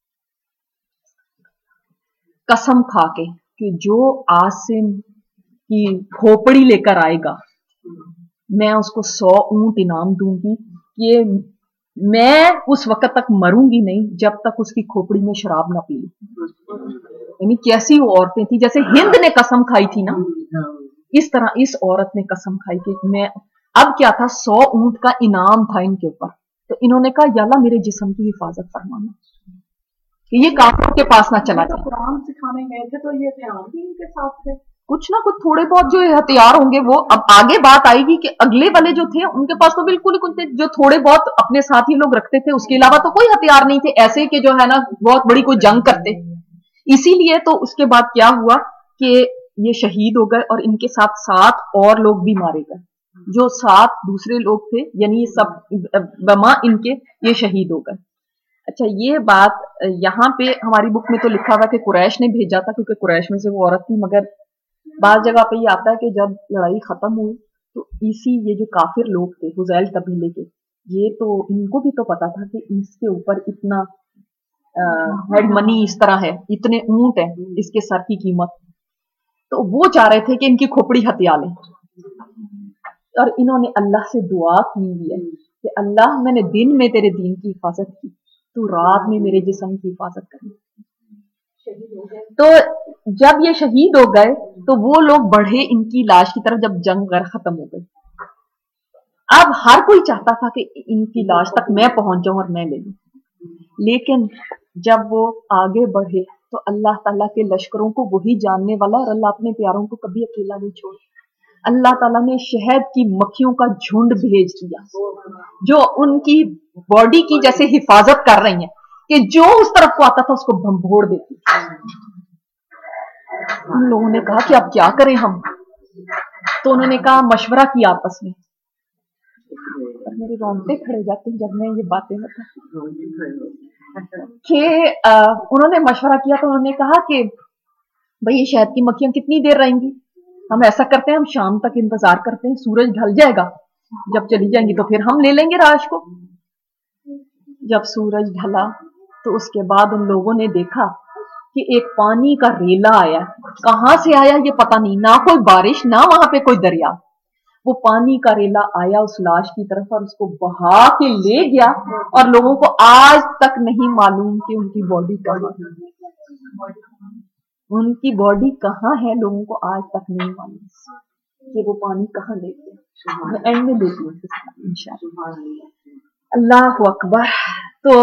قسم کھا کے کہ جو عاصم کی کھوپڑی لے کر آئے گا میں اس کو سو اونٹ انعام دوں گی، کہ میں اس وقت تک مروں گی نہیں جب تک اس کی کھوپڑی میں شراب نہ پی لوں۔ یعنی کیسی وہ عورتیں تھیں، جیسے ہند نے قسم کھائی تھی نا، اس طرح اس عورت نے قسم کھائی کہ میں، اب کیا تھا، سو اونٹ کا انعام تھا ان کے اوپر، تو انہوں نے کہا یا اللہ میرے جسم کی حفاظت فرمانا کہ یہ کافروں کے پاس نہ چلا جائے۔ قرآن سکھانے گئے تھے تو یہ ہتھیار بھی ان کے ساتھ تھے، کچھ نہ کچھ تھوڑے بہت جو ہتھیار ہوں گے وہ اب آگے بات آئے گی کہ اگلے والے جو تھے ان کے پاس تو بالکل ہی کچھ تھے، جو تھوڑے بہت اپنے ساتھ ہی لوگ رکھتے تھے، اس کے علاوہ تو کوئی ہتھیار نہیں تھے ایسے کہ جو ہے نا بہت بڑی کوئی جنگ کرتے۔ इसीलिए तो उसके बाद क्या हुआ कि ये शहीद हो गए और इनके साथ सात और लोग भी मारे गए, जो सात दूसरे लोग थे, यानी ये सब बमा इनके ये शहीद हो गए। अच्छा, ये बात यहाँ पे हमारी बुक में तो लिखा हुआ कि कुरैश ने भेजा था, क्योंकि कुरैश में से वो औरत थी, मगर बाज जगह पे ये आता है कि जब लड़ाई खत्म हुई तो इसी ये जो काफिर लोग थे हुजैल कबीले के, ये तो इनको भी तो पता था कि इसके ऊपर इतना हेड मनी इस तरह है, इतने ऊंट है इसके सर की कीमत, तो वो चाह रहे थे कि इनकी खोपड़ी हत्या लें। और इन्होंने अल्लाह से दुआ की है कि अल्लाह, मैंने दिन में तेरे दीन की हिफाजत की, तू रात में मेरे जिस्म की हिफाजत कर। तो जब ये शहीद हो गए तो वो लोग बढ़े इनकी लाश की तरफ, जब जंग वगैरह खत्म हो गई। अब हर कोई चाहता था कि इनकी लाश तक मैं पहुंच जाऊं और मैं ले लूं, लेकिन जब वो आगे बढ़े तो अल्लाह ताला के लश्करों को वही जानने वाला, और अल्लाह अपने प्यारों को कभी अकेला नहीं छोड़। अल्लाह ताला ने शहद की मक्खियों का झुंड भेज दिया जो उनकी बॉडी की जैसे हिफाजत कर रही हैं, कि जो उस तरफ को आता था उसको भंभोड़ देती। उन लोगों ने कहा कि अब क्या करें हम, तो उन्होंने कहा, मशवरा किया आपस में, और मेरे रोंगटे खड़े जाते हैं जब मैं ये बातें बताती कि उन्होंने मशवरा किया। तो उन्होंने कहा कि भाई ये शहद की मक्खियां कितनी देर रहेंगी, हम ऐसा करते हैं, हम शाम तक इंतजार करते हैं, सूरज ढल जाएगा, जब चली जाएंगी तो फिर हम ले लेंगे राश को। जब सूरज ढला तो उसके बाद उन लोगों ने देखा कि एक पानी का रेला आया, कहां से आया ये पता नहीं, ना कोई बारिश ना वहां पे कोई दरिया, वो पानी का रेला आया उस लाश की तरफ और उसको बहा के ले गया, और लोगों को आज तक नहीं मालूम कि उनकी बॉडी कहां है, उनकी बॉडी कहां है, लोगों को आज तक नहीं मालूम कि वो पानी कहां ले गया। मैं एंड में लेती हूँ इंशाअल्लाह। अल्लाह अकबर। तो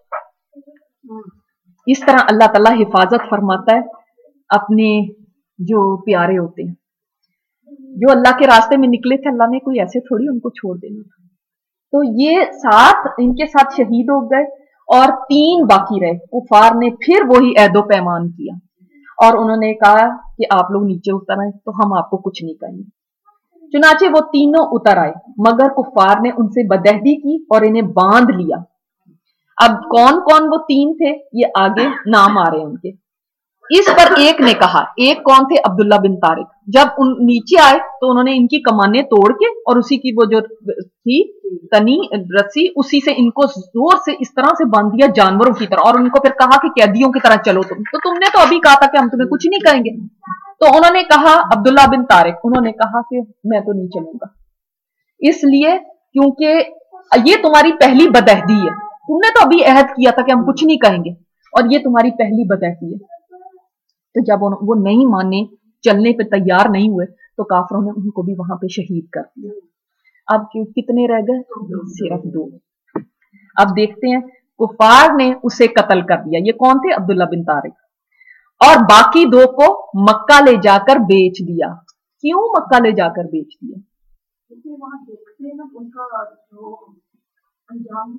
इस तरह अल्लाह ताला हिफाजत फरमाता है अपने जो प्यारे होते हैं, जो अल्लाह के रास्ते में निकले थे, अल्लाह ने कोई ऐसे थोड़ी उनको छोड़ देना था। तो ये सात इनके साथ शहीद हो गए और तीन बाकी रहे। कुफार ने फिर वही ऐदो पैमान किया और उन्होंने कहा कि आप लोग नीचे उतर आए तो हम आपको कुछ नहीं कहेंगे। चुनाचे वो तीनों उतर आए, मगर कुफार ने उनसे बदअहदी की और इन्हें बांध लिया। अब कौन कौन वो तीन थे, ये आगे नाम आ रहे हैं उनके। इस पर एक ने कहा, एक कौन थे, अब्दुल्ला बिन तारिक, जब उन नीचे आए तो उन्होंने इनकी कमानें तोड़ के और उसी की वो जो थी तनी रस्सी, उसी से इनको जोर से इस तरह से बांध दिया जानवरों की तरह, और उनको फिर कहा कि कैदियों की तरह चलो तुम, तो तुमने तो अभी कहा था कि हम तुम्हें कुछ नहीं कहेंगे। तो उन्होंने कहा, अब्दुल्ला बिन तारिक, उन्होंने कहा कि मैं तो नहीं चलूंगा, इसलिए क्योंकि ये तुम्हारी पहली बदअहदी है, तुमने तो अभी अहद किया था कि हम कुछ नहीं कहेंगे, और ये तुम्हारी पहली बदअहदी है। तो जब वो नहीं माने, चलने पे तैयार नहीं हुए, तो काफरों ने उनको भी वहां पे शहीद कर दिया। अब कितने रह गए, सिर्फ दो। अब देखते हैं, कुफार ने उसे कत्ल कर दिया। ये कौन थे, अब्दुल्ला बिन तारिक, और बाकी दो को मक्का ले जाकर बेच दिया। क्यों मक्का ले जाकर बेच दिया? वहां देखते हैं ना उनका जो अंजाम,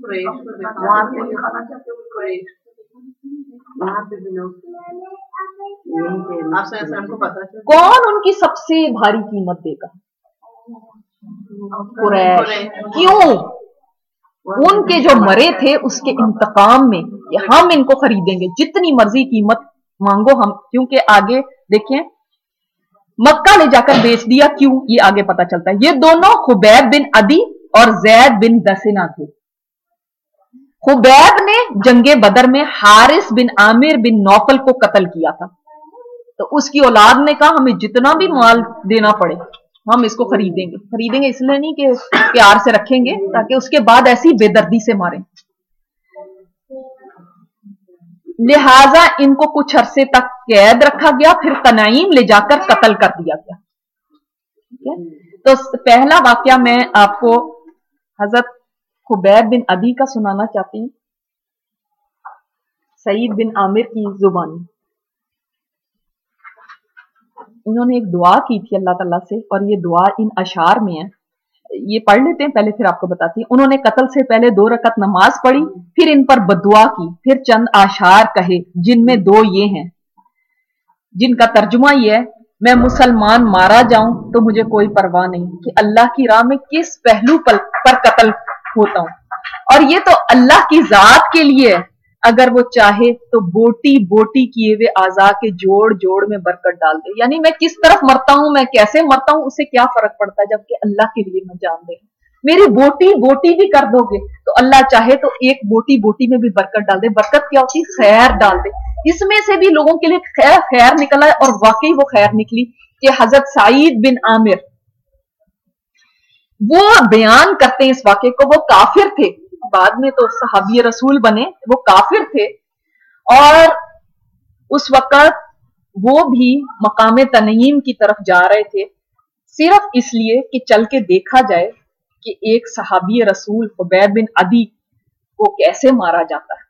कौन उनकी सबसे भारी कीमत देगा? कुरैश। क्यों? उनके जो मरे थे उसके इंतकाम में हम इनको खरीदेंगे, जितनी मर्जी कीमत मांगो हम, क्योंकि आगे देखें मक्का ले जाकर बेच दिया। क्यों, ये आगे पता चलता है। ये दोनों खुबैब बिन अदी और जैद बिन दसिना थे। खुबैब ने जंगे बदर में हारिस बिन आमिर बिन नौफल को कत्ल किया था, तो उसकी औलाद ने कहा हमें जितना भी माल देना पड़े हम इसको खरीदेंगे। खरीदेंगे इसलिए नहीं कि प्यार से रखेंगे, ताकि उसके बाद ऐसी बेदर्दी से मारें। लिहाजा इनको कुछ अरसे तक कैद रखा गया, फिर तनाईम ले जाकर कत्ल कर दिया गया। ठीक है, तो पहला वाकया मैं आपको हजरत खुबैब बिन अदी का सुनाना चाहती हूँ, सईद बिन आमिर की जुबानी। इन्होंने एक दुआ की थी अल्लाह ताला से, और ये दुआ इन अशार में है। ये पढ़ लेते हैं पहले, फिर आपको बताती हूँ। उन्होंने कत्ल से पहले दो रकत नमाज पढ़ी, फिर इन पर बदुआ की, फिर चंद आशार कहे, जिनमें दो ये हैं, जिनका तर्जुमा ये है, मैं मुसलमान मारा जाऊं तो मुझे कोई परवाह नहीं कि अल्लाह की राह में किस पहलू पर, पर कत्ल होता हूं, और ये तो अल्लाह की जात के लिए है, अगर वो चाहे तो बोटी बोटी किए हुए आज़ा के जोड़ जोड़ में बरकत डाल दे। यानी मैं किस तरफ मरता हूं, मैं कैसे मरता हूं, उससे क्या फर्क पड़ता है, जबकि अल्लाह के लिए मैं जान दे। मेरी बोटी बोटी भी कर दोगे तो अल्लाह चाहे तो एक बोटी बोटी में भी बरकत डाल दे। बरकत क्या होती है? खैर डाल दे। इसमें से भी लोगों के लिए खैर खैर निकला है, और वाकई वो खैर निकली कि हजरत सईद बिन आमिर वो बयान करते हैं इस वाक़े को। वो काफिर थे, बाद में तो सहाबी रसूल बने, वो काफिर थे, और उस वक्त वो भी मकाम तनईम की तरफ जा रहे थे, सिर्फ इसलिए कि चल के देखा जाए कि एक सहाबी रसूल खुबैब बिन अदी को कैसे मारा जाता है।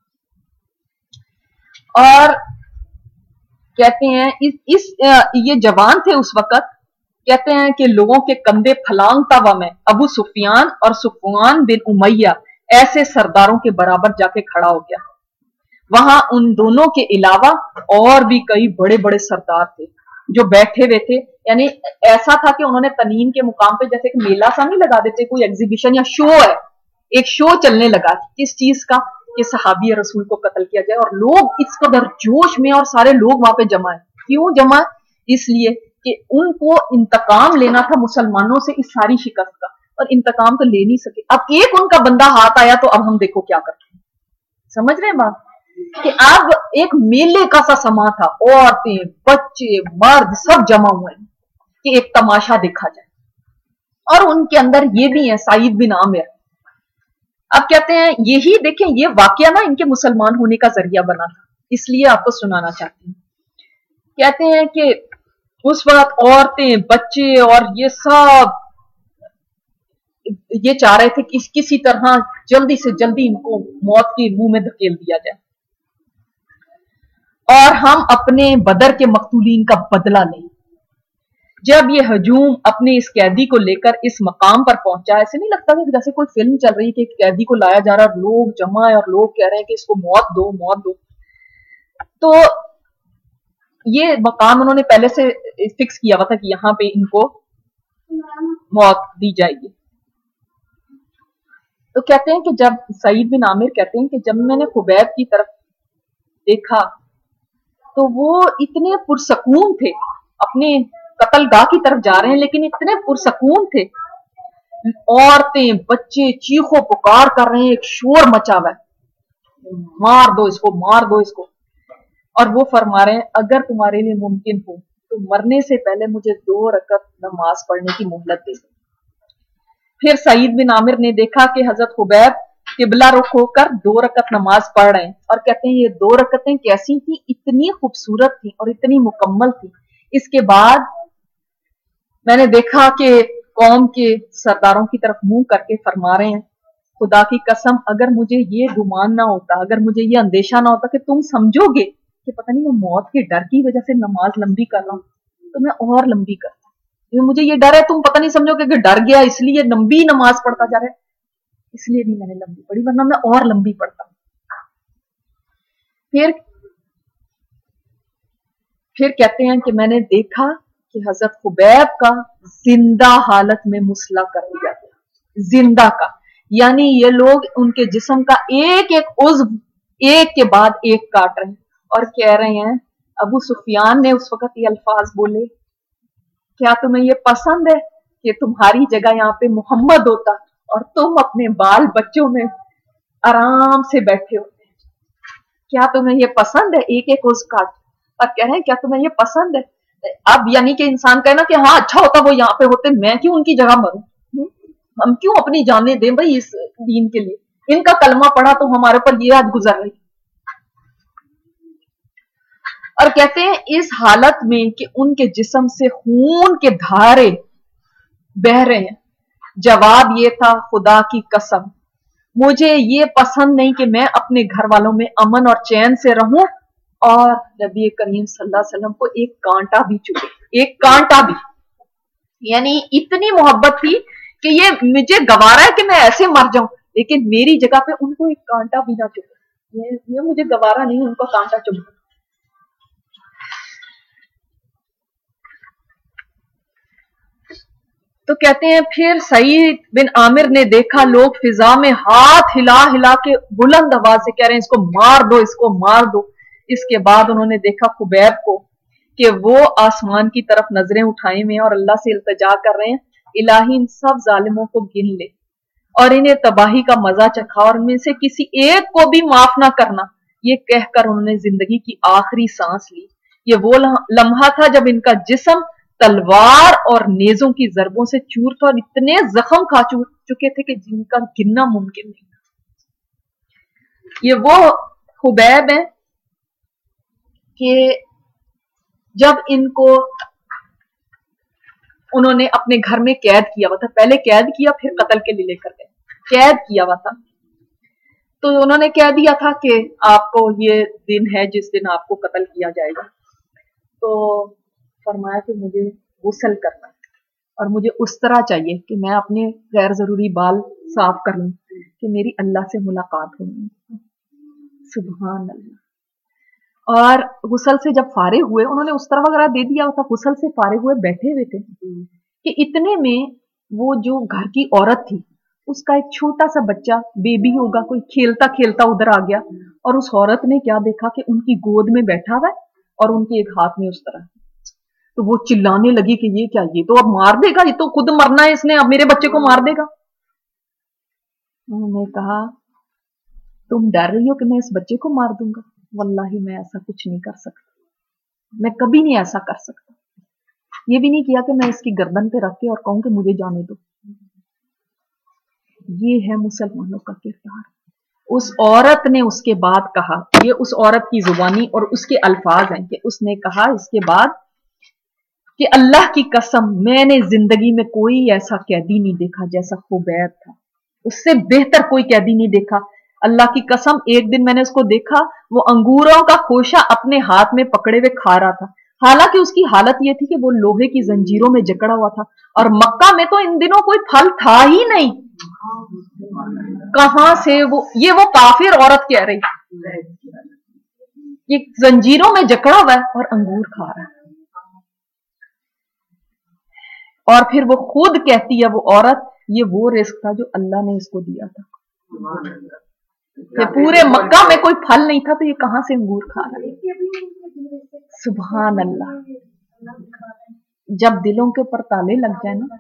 और कहते हैं इस, इस ये जवान थे उस वक्त, कहते हैं कि लोगों के कंधे फलांग तवा में अबू सुफियान और सुफवान बिन उमैया ऐसे सरदारों के बराबर जाके खड़ा हो गया। वहां उन दोनों के अलावा और भी कई बड़े बड़े सरदार थे जो बैठे हुए थे। यानी ऐसा था कि उन्होंने तनीम के मुकाम पे जैसे कि मेला सा नहीं लगा देते, कोई एग्जीबिशन या शो है, एक शो चलने लगा किस चीज का, कि सहाबी रसूल को कत्ल किया जाए, और लोग इस कदर जोश में, और सारे लोग वहां पे जमा है। क्यों जमा? इसलिए कि उनको इंतकाम लेना था मुसलमानों से इस सारी शिकस्त का, और इंतकाम तो ले नहीं सके। अब एक उनका बंदा हाथ आया तो अब हम देखो क्या करते हैं। समझ रहे हैं बात? कि अब एक मेले का सा समा था, औरतें बच्चे मर्द सब जमा हुए हैं कि एक तमाशा देखा जाए, और उनके अंदर ये भी है सईद बिन आमिर। अब कहते हैं यही देखें, ये वाकया ना इनके मुसलमान होने का जरिया बना था, इसलिए आपको सुनाना चाहती हूँ। कहते हैं कि उस वक्त औरतें बच्चे और ये सब ये चाह रहे थे कि किसी तरह जल्दी से जल्दी इनको मौत के मुंह में धकेल दिया जाए, और हम अपने बदर के मकतूलीन का बदला लें। जब ये हजूम अपने इस कैदी को लेकर इस मकाम पर पहुंचा, ऐसे नहीं लगता कि जैसे कोई फिल्म चल रही है कि कैदी को लाया जा रहा है, लोग जमा है और लोग कह रहे हैं कि इसको मौत दो मौत दो। तो ये मकाम उन्होंने पहले से फिक्स किया हुआ था कि यहाँ पे इनको मौत दी जाएगी। तो कहते हैं कि जब सईद बिन आमिर कहते हैं कि जब मैंने खुबैब की तरफ देखा तो वो इतने पुरसकून थे, अपने कत्लगाह की तरफ जा रहे हैं लेकिन इतने पुरसकून थे। औरतें बच्चे चीखो पुकार कर रहे हैं, एक शोर मचा हुआ है, मार दो इसको मार दो इसको। और वो फरमा रहे हैं अगर तुम्हारे लिए मुमकिन हो तो मरने से पहले मुझे दो रकत नमाज पढ़ने की मोहलत दे दो। फिर सईद बिन आमिर ने देखा कि हजरत खुबैब किबला रुख होकर दो रकत नमाज पढ़ रहे हैं, और कहते हैं ये दो रकतें कैसी थी, इतनी खूबसूरत थी और इतनी मुकम्मल थी। इसके बाद मैंने देखा कि कौम के सरदारों की तरफ मुंह करके फरमा रहे हैं खुदा की कसम अगर मुझे ये गुमान ना होता, अगर मुझे ये अंदेशा ना होता कि तुम समझोगे कि पता नहीं मैं मौत के डर की वजह से नमाज लंबी कर रहा हूं, तो मैं और लंबी करता। मुझे ये डर है, तुम पता नहीं समझोगे कि डर गया इसलिए लंबी नमाज पढ़ता जा रहा है, इसलिए नहीं मैंने लंबी पढ़ी, वरना मैं और लंबी पढ़ता। फिर फिर कहते हैं कि मैंने देखा कि हजरत खुबैब का जिंदा हालत में मुसला कर दिया गया, जिंदा का, यानी ये लोग उनके जिस्म का एक एक उज़्व एक के बाद एक काट रहे हैं और कह रहे हैं। अबू सुफियान ने उस वक्त ये अल्फाज बोले, क्या तुम्हें ये पसंद है कि तुम्हारी जगह यहाँ पे मोहम्मद होता और तुम अपने बाल बच्चों में आराम से बैठे होते? क्या तुम्हें ये पसंद है? एक एक उज़्व काट, और कह रहे हैं क्या तुम्हें ये पसंद है? अब यानी कि इंसान कहना कि हाँ अच्छा होता वो यहाँ पे होते, मैं क्यों उनकी जगह मरूं, हम क्यों अपनी जानें दें भाई इस दीन के लिए, इनका कलमा पढ़ा तो हमारे पर ये आज गुजर रही। और कहते हैं इस हालत में कि उनके जिस्म से खून के धारे बह रहे हैं। जवाब ये था खुदा की कसम मुझे ये पसंद नहीं कि मैं अपने घर वालों में अमन और चैन से रहूं और नबी करीम सल्लल्लाहु अलैहि वसल्लम को एक कांटा भी चुभे, एक कांटा भी। यानी इतनी मोहब्बत थी कि ये मुझे गवारा है कि मैं ऐसे मर जाऊं, लेकिन मेरी जगह पे उनको एक कांटा भी ना चुभे, ये, ये मुझे गवारा नहीं उनको कांटा चुभे। تو کہتے ہیں پھر سعید بن عامر نے دیکھا لوگ فضا میں ہاتھ ہلا ہلا کے بلند آواز سے کہہ رہے ہیں اس کو مار دو اس کو مار دو. اس کے بعد انہوں نے دیکھا خبیب کو کہ وہ آسمان کی طرف نظریں اٹھائے ہوئے ہیں اور اللہ سے التجا کر رہے ہیں الہی ان سب ظالموں کو گن لے اور انہیں تباہی کا مزہ چکھا اور ان میں سے کسی ایک کو بھی معاف نہ کرنا. یہ کہہ کر انہوں نے زندگی کی آخری سانس لی. یہ وہ لمحہ تھا جب ان کا جسم تلوار اور نیزوں کی ضربوں سے چور تھا اور اتنے زخم کھا چکے تھے کہ جن کا گننا ممکن نہیں تھا. یہ وہ خبیب ہیں کہ جب ان کو انہوں نے اپنے گھر میں قید کیا ہوا تھا, پہلے قید کیا پھر قتل کے لیے لے کر گئے, قید کیا ہوا تھا, تو انہوں نے کہہ دیا تھا کہ آپ کو یہ دن ہے جس دن آپ کو قتل کیا جائے گا. تو فرمایا کہ مجھے غسل کرنا اور مجھے اس طرح چاہیے کہ میں اپنے غیر ضروری بال صاف کر لوں کہ میری اللہ سے ملاقات ہونی. سبحان اللہ. اور غسل سے جب فارغ ہوئے انہوں نے اس طرح وغیرہ دے دیا تھا, غسل سے فارغ ہوئے بیٹھے ہوئے تھے کہ اتنے میں وہ جو گھر کی عورت تھی اس کا ایک چھوٹا سا بچہ بیبی ہوگا کوئی کھیلتا کھیلتا ادھر آ گیا اور اس عورت نے کیا دیکھا کہ ان کی گود میں بیٹھا ہوا ہے اور ان کے ایک ہاتھ میں اس طرح. تو وہ چلانے لگی کہ یہ کیا, یہ تو اب مار دے گا, یہ تو خود مرنا ہے اس نے, اب میرے بچے کو مار دے گا. انہوں نے کہا تم ڈر رہی ہو کہ میں اس بچے کو مار دوں گا؟ واللہ میں ایسا کچھ نہیں کر سکتا, میں کبھی نہیں ایسا کر سکتا. یہ بھی نہیں کیا کہ میں اس کی گردن پہ رکھ کے اور کہوں کہ مجھے جانے دو. یہ ہے مسلمانوں کا کردار. اس عورت نے اس کے بعد کہا, یہ اس عورت کی زبانی اور اس کے الفاظ ہیں کہ اس نے کہا اس کے بعد کہ اللہ کی قسم میں نے زندگی میں کوئی ایسا قیدی نہیں دیکھا جیسا خبیب تھا, اس سے بہتر کوئی قیدی نہیں دیکھا. اللہ کی قسم ایک دن میں نے اس کو دیکھا وہ انگوروں کا خوشہ اپنے ہاتھ میں پکڑے ہوئے کھا رہا تھا, حالانکہ اس کی حالت یہ تھی کہ وہ لوہے کی زنجیروں میں جکڑا ہوا تھا اور مکہ میں تو ان دنوں کوئی پھل تھا ہی نہیں. کہاں سے وہ, یہ وہ کافر عورت کہہ رہی یہ زنجیروں میں جکڑا ہوا ہے اور انگور کھا رہا ہے. اور پھر وہ خود کہتی ہے وہ عورت یہ وہ رزق تھا جو اللہ نے اس کو دیا تھا, کہ پورے مکہ میں کوئی پھل نہیں تھا تو یہ کہاں سے انگور کھا رہا ہے. سبحان اللہ. جب دلوں کے اوپر تالے لگ جائیں نا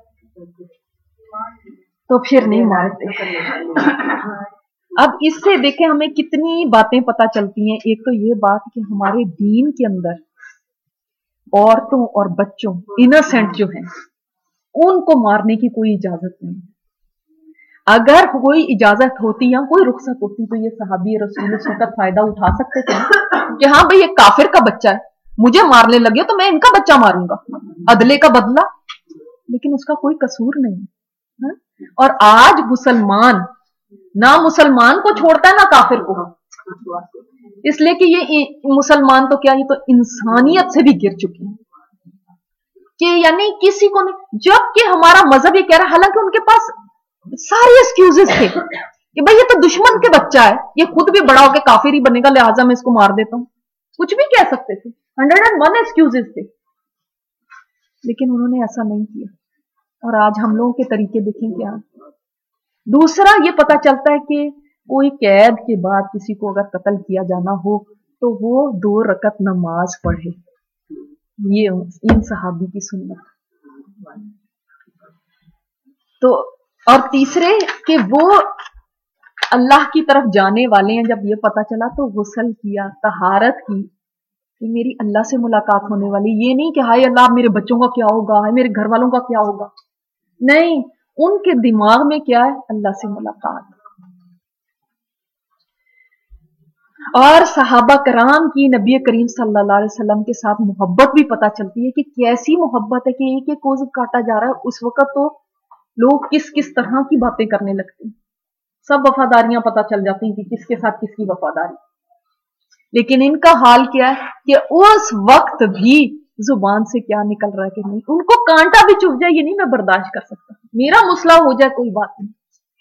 تو پھر نہیں مارتے. اب اس سے دیکھیں ہمیں کتنی باتیں پتہ چلتی ہیں. ایک تو یہ بات کہ ہمارے دین کے اندر عورتوں اور بچوں انوسینٹ جو ہیں ان کو مارنے کی کوئی اجازت نہیں. اگر کوئی اجازت ہوتی یا کوئی رخصت ہوتی تو یہ صحابی رسول اس وقت فائدہ اٹھا سکتے تھے کہ ہاں بھئی یہ کافر کا بچہ ہے, مجھے مارنے لگے تو میں ان کا بچہ ماروں گا, عدلے کا بدلہ. لیکن اس کا کوئی قصور نہیں. اور آج مسلمان نہ مسلمان کو چھوڑتا ہے نہ کافر کو, اس لیے کہ یہ مسلمان تو کیا یہ تو انسانیت سے بھی گر چکی ہے کہ یعنی کسی کو نہیں, جب کہ ہمارا مذہب یہ کہہ رہا ہے, حالانکہ ان کے پاس سارے ایکسکیوزز تھے کہ بھئی یہ تو دشمن کے بچہ ہے, یہ خود بھی بڑا ہو کے کافر ہی بنے گا لہٰذا میں اس کو مار دیتا ہوں, کچھ بھی کہہ سکتے تھے. ہنڈریڈ اینڈ ون ایکسکیوزز تھے, لیکن انہوں نے ایسا نہیں کیا. اور آج ہم لوگوں کے طریقے دیکھیں کیا. دوسرا یہ پتا چلتا ہے کہ کوئی قید کے بعد کسی کو اگر قتل کیا جانا ہو تو وہ دو رکعت نماز پڑھے. یہ ان صحابی کی سنت. تو اور تیسرے کہ وہ اللہ کی طرف جانے والے ہیں. جب یہ پتا چلا تو غسل کیا, طہارت کی کہ میری اللہ سے ملاقات ہونے والی. یہ نہیں کہ ہائے اللہ میرے بچوں کا کیا ہوگا, ہائے میرے گھر والوں کا کیا ہوگا. نہیں, ان کے دماغ میں کیا ہے, اللہ سے ملاقات. اور صحابہ کرام کی نبی کریم صلی اللہ علیہ وسلم کے ساتھ محبت بھی پتا چلتی ہے کہ کیسی محبت ہے کہ ایک ایک کوز کاٹا جا رہا ہے. اس وقت تو لوگ کس کس طرح کی باتیں کرنے لگتے ہیں, سب وفاداریاں پتا چل جاتی ہیں کہ کس کے ساتھ کس کی وفاداری. لیکن ان کا حال کیا ہے کہ اس وقت بھی زبان سے کیا نکل رہا ہے کہ نہیں, ان کو کانٹا بھی چبھ جائے یہ نہیں میں برداشت کر سکتا, میرا مسئلہ ہو جائے کوئی بات نہیں.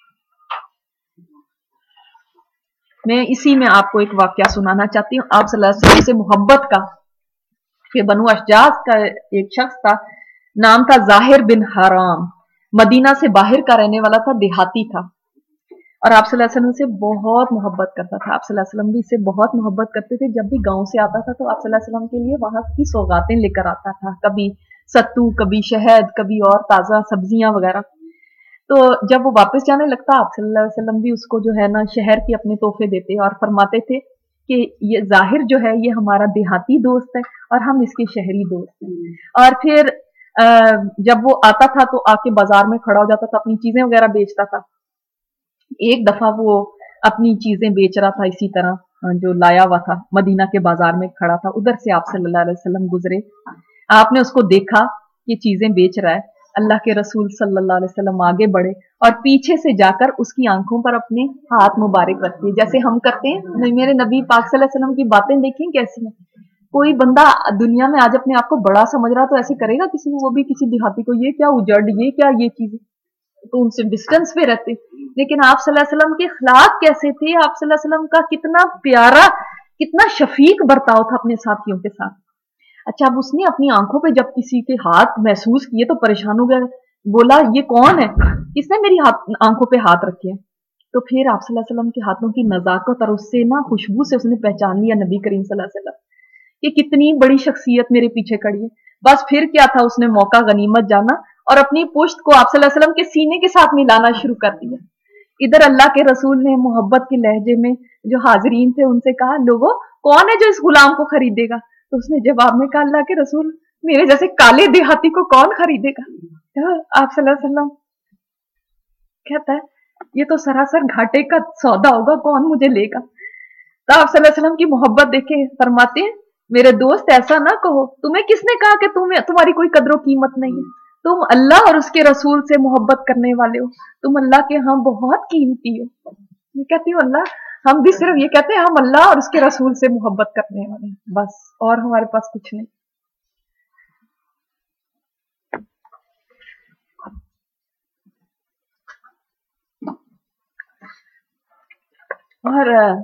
میں اسی میں آپ کو ایک واقعہ سنانا چاہتی ہوں آپ صلی اللہ علیہ وسلم سے محبت کا, کہ بنو اشجاز کا ایک شخص تھا, نام تھا ظاہر بن حرام. मदीना से बाहर का रहने वाला था, देहाती था, और आप सल्लल्लाहु अलैहि वसल्लम से बहुत मोहब्बत करता था। आप सल्लल्लाहु अलैहि वसल्लम भी इससे बहुत मोहब्बत करते थे। जब भी गांव से आता था तो आप सल्लल्लाहु अलैहि वसल्लम के लिए वहां की सौगातें लेकर आता था, कभी सत्तू, कभी शहद, कभी और ताज़ा सब्जियां वगैरह। तो जब वो वापस जाने लगता, आप सल्लल्लाहु अलैहि वसल्लम भी उसको जो है ना शहर के अपने तोहफे देते और फरमाते थे कि ये जाहिर जो है ये हमारा देहाती दोस्त है और हम इसके शहरी दोस्त हैं। और फिर जब वो आता था तो आके बाजार में खड़ा हो जाता था, अपनी चीजें वगैरह बेचता था। एक दफा वो अपनी चीजें बेच रहा था, इसी तरह जो लाया हुआ था, मदीना के बाजार में खड़ा था, उधर से आप सल्लल्लाहु अलैहि वसल्लम गुजरे। आपने उसको देखा ये चीजें बेच रहा है। अल्लाह के रसूल सल्लल्लाहु अलैहि वसल्लम आगे बढ़े और पीछे से जाकर उसकी आंखों पर अपने हाथ मुबारक रख दिए, जैसे हम करते हैं। मेरे नबी पाक सल्लल्लाहु अलैहि वसल्लम की बातें देखें कैसी हैं। कोई बंदा दुनिया में आज अपने आप को बड़ा समझ रहा तो ऐसे करेगा किसी को, वो भी किसी देहाती को, ये क्या उजड़, ये क्या ये चीजें, तो उनसे डिस्टेंस पे रहते। लेकिन आप सल्लल्लाहु अलैहि वसल्लम के अखलाक कैसे थे, आप सल्लल्लाहु अलैहि वसल्लम का कितना प्यारा, कितना शफीक बर्ताव था अपने साथियों के साथ। अच्छा, अब उसने अपनी आंखों पे जब किसी के हाथ महसूस किए तो परेशान हो गया, बोला ये कौन है, किसने मेरी हाथ आंखों पे हाथ रखे हैं। तो फिर आप सल्लल्लाहु अलैहि वसल्लम के हाथों की नजाकत और उससे ना खुशबू से उसने पहचान लिया नबी करीम सल्लल्लाहु अलैहि वसल्लम, कि कितनी बड़ी शख्सियत मेरे पीछे खड़ी है। बस फिर क्या था, उसने मौका गनीमत जाना और अपनी पुश्त को आप सल्लल्लाहु अलैहि वसल्लम के सीने के साथ मिलाना शुरू कर दिया। इधर अल्लाह के रसूल ने मोहब्बत के लहजे में जो हाजिरीन थे उनसे कहा, लोगों कौन है जो इस गुलाम को खरीदेगा। तो उसने जवाब में कहा, अल्लाह के रसूल, मेरे जैसे काले देहाती को कौन खरीदेगा। तो आप सल्लल्लाहु अलैहि वसल्लम कहता है, ये तो सरासर घाटे का सौदा होगा, कौन मुझे लेगा। तो आप सल्लल्लाहु अलैहि वसल्लम की मोहब्बत देखे फरमाते हैं, मेरे दोस्त ऐसा ना कहो, तुम्हें किसने कहा कि तुम्हें तुम्हारी कोई कदर कीमत नहीं है। तुम अल्लाह और उसके रसूल से मोहब्बत करने वाले हो, तुम अल्लाह के यहाँ बहुत कीमती हो। मैं कहती हूँ अल्लाह, हम भी सिर्फ ये कहते हैं हम अल्लाह और उसके रसूल से मोहब्बत करने वाले हैं, बस, और हमारे पास कुछ नहीं। और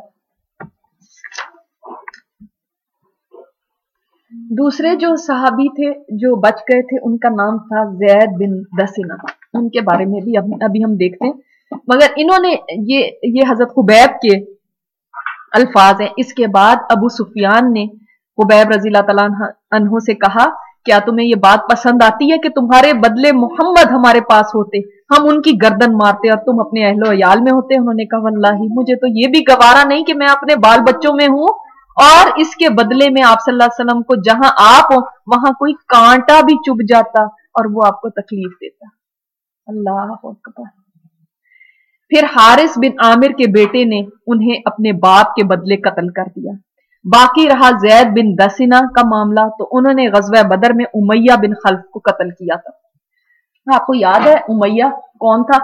दूसरे जो सहाबी थे जो बच गए थे, उनका नाम था ज़ैद बिन दसिना। उनके बारे में भी अभी, अभी हम देखते हैं। मगर इन्होंने ये ये हजरत हुबैब के अल्फाज हैं। इसके बाद अबू सुफियान ने हुबैब रज़ी अल्लाह तआला अन्हु से कहा, क्या तुम्हें ये बात पसंद आती है कि तुम्हारे बदले मोहम्मद हमारे पास होते, हम उनकी गर्दन मारते और तुम अपने अहलो अयाल में होते। उन्होंने कहा, वल्लाही मुझे तो ये भी गवारा नहीं कि मैं अपने बाल बच्चों में हूं और इसके बदले में आप सल्लल्लाहु अलैहि वसल्लम को जहां आप हो वहां कोई कांटा भी चुभ जाता और वो आपको तकलीफ देता। अल्लाह अकबर। फिर हारिस बिन आमिर के बेटे ने उन्हें अपने बाप के बदले कत्ल कर दिया। बाकी रहा जैद बिन दसिना का मामला, तो उन्होंने गज़वा बदर में उमैया बिन खल्फ को कत्ल किया था। आपको याद है उमैया कौन था?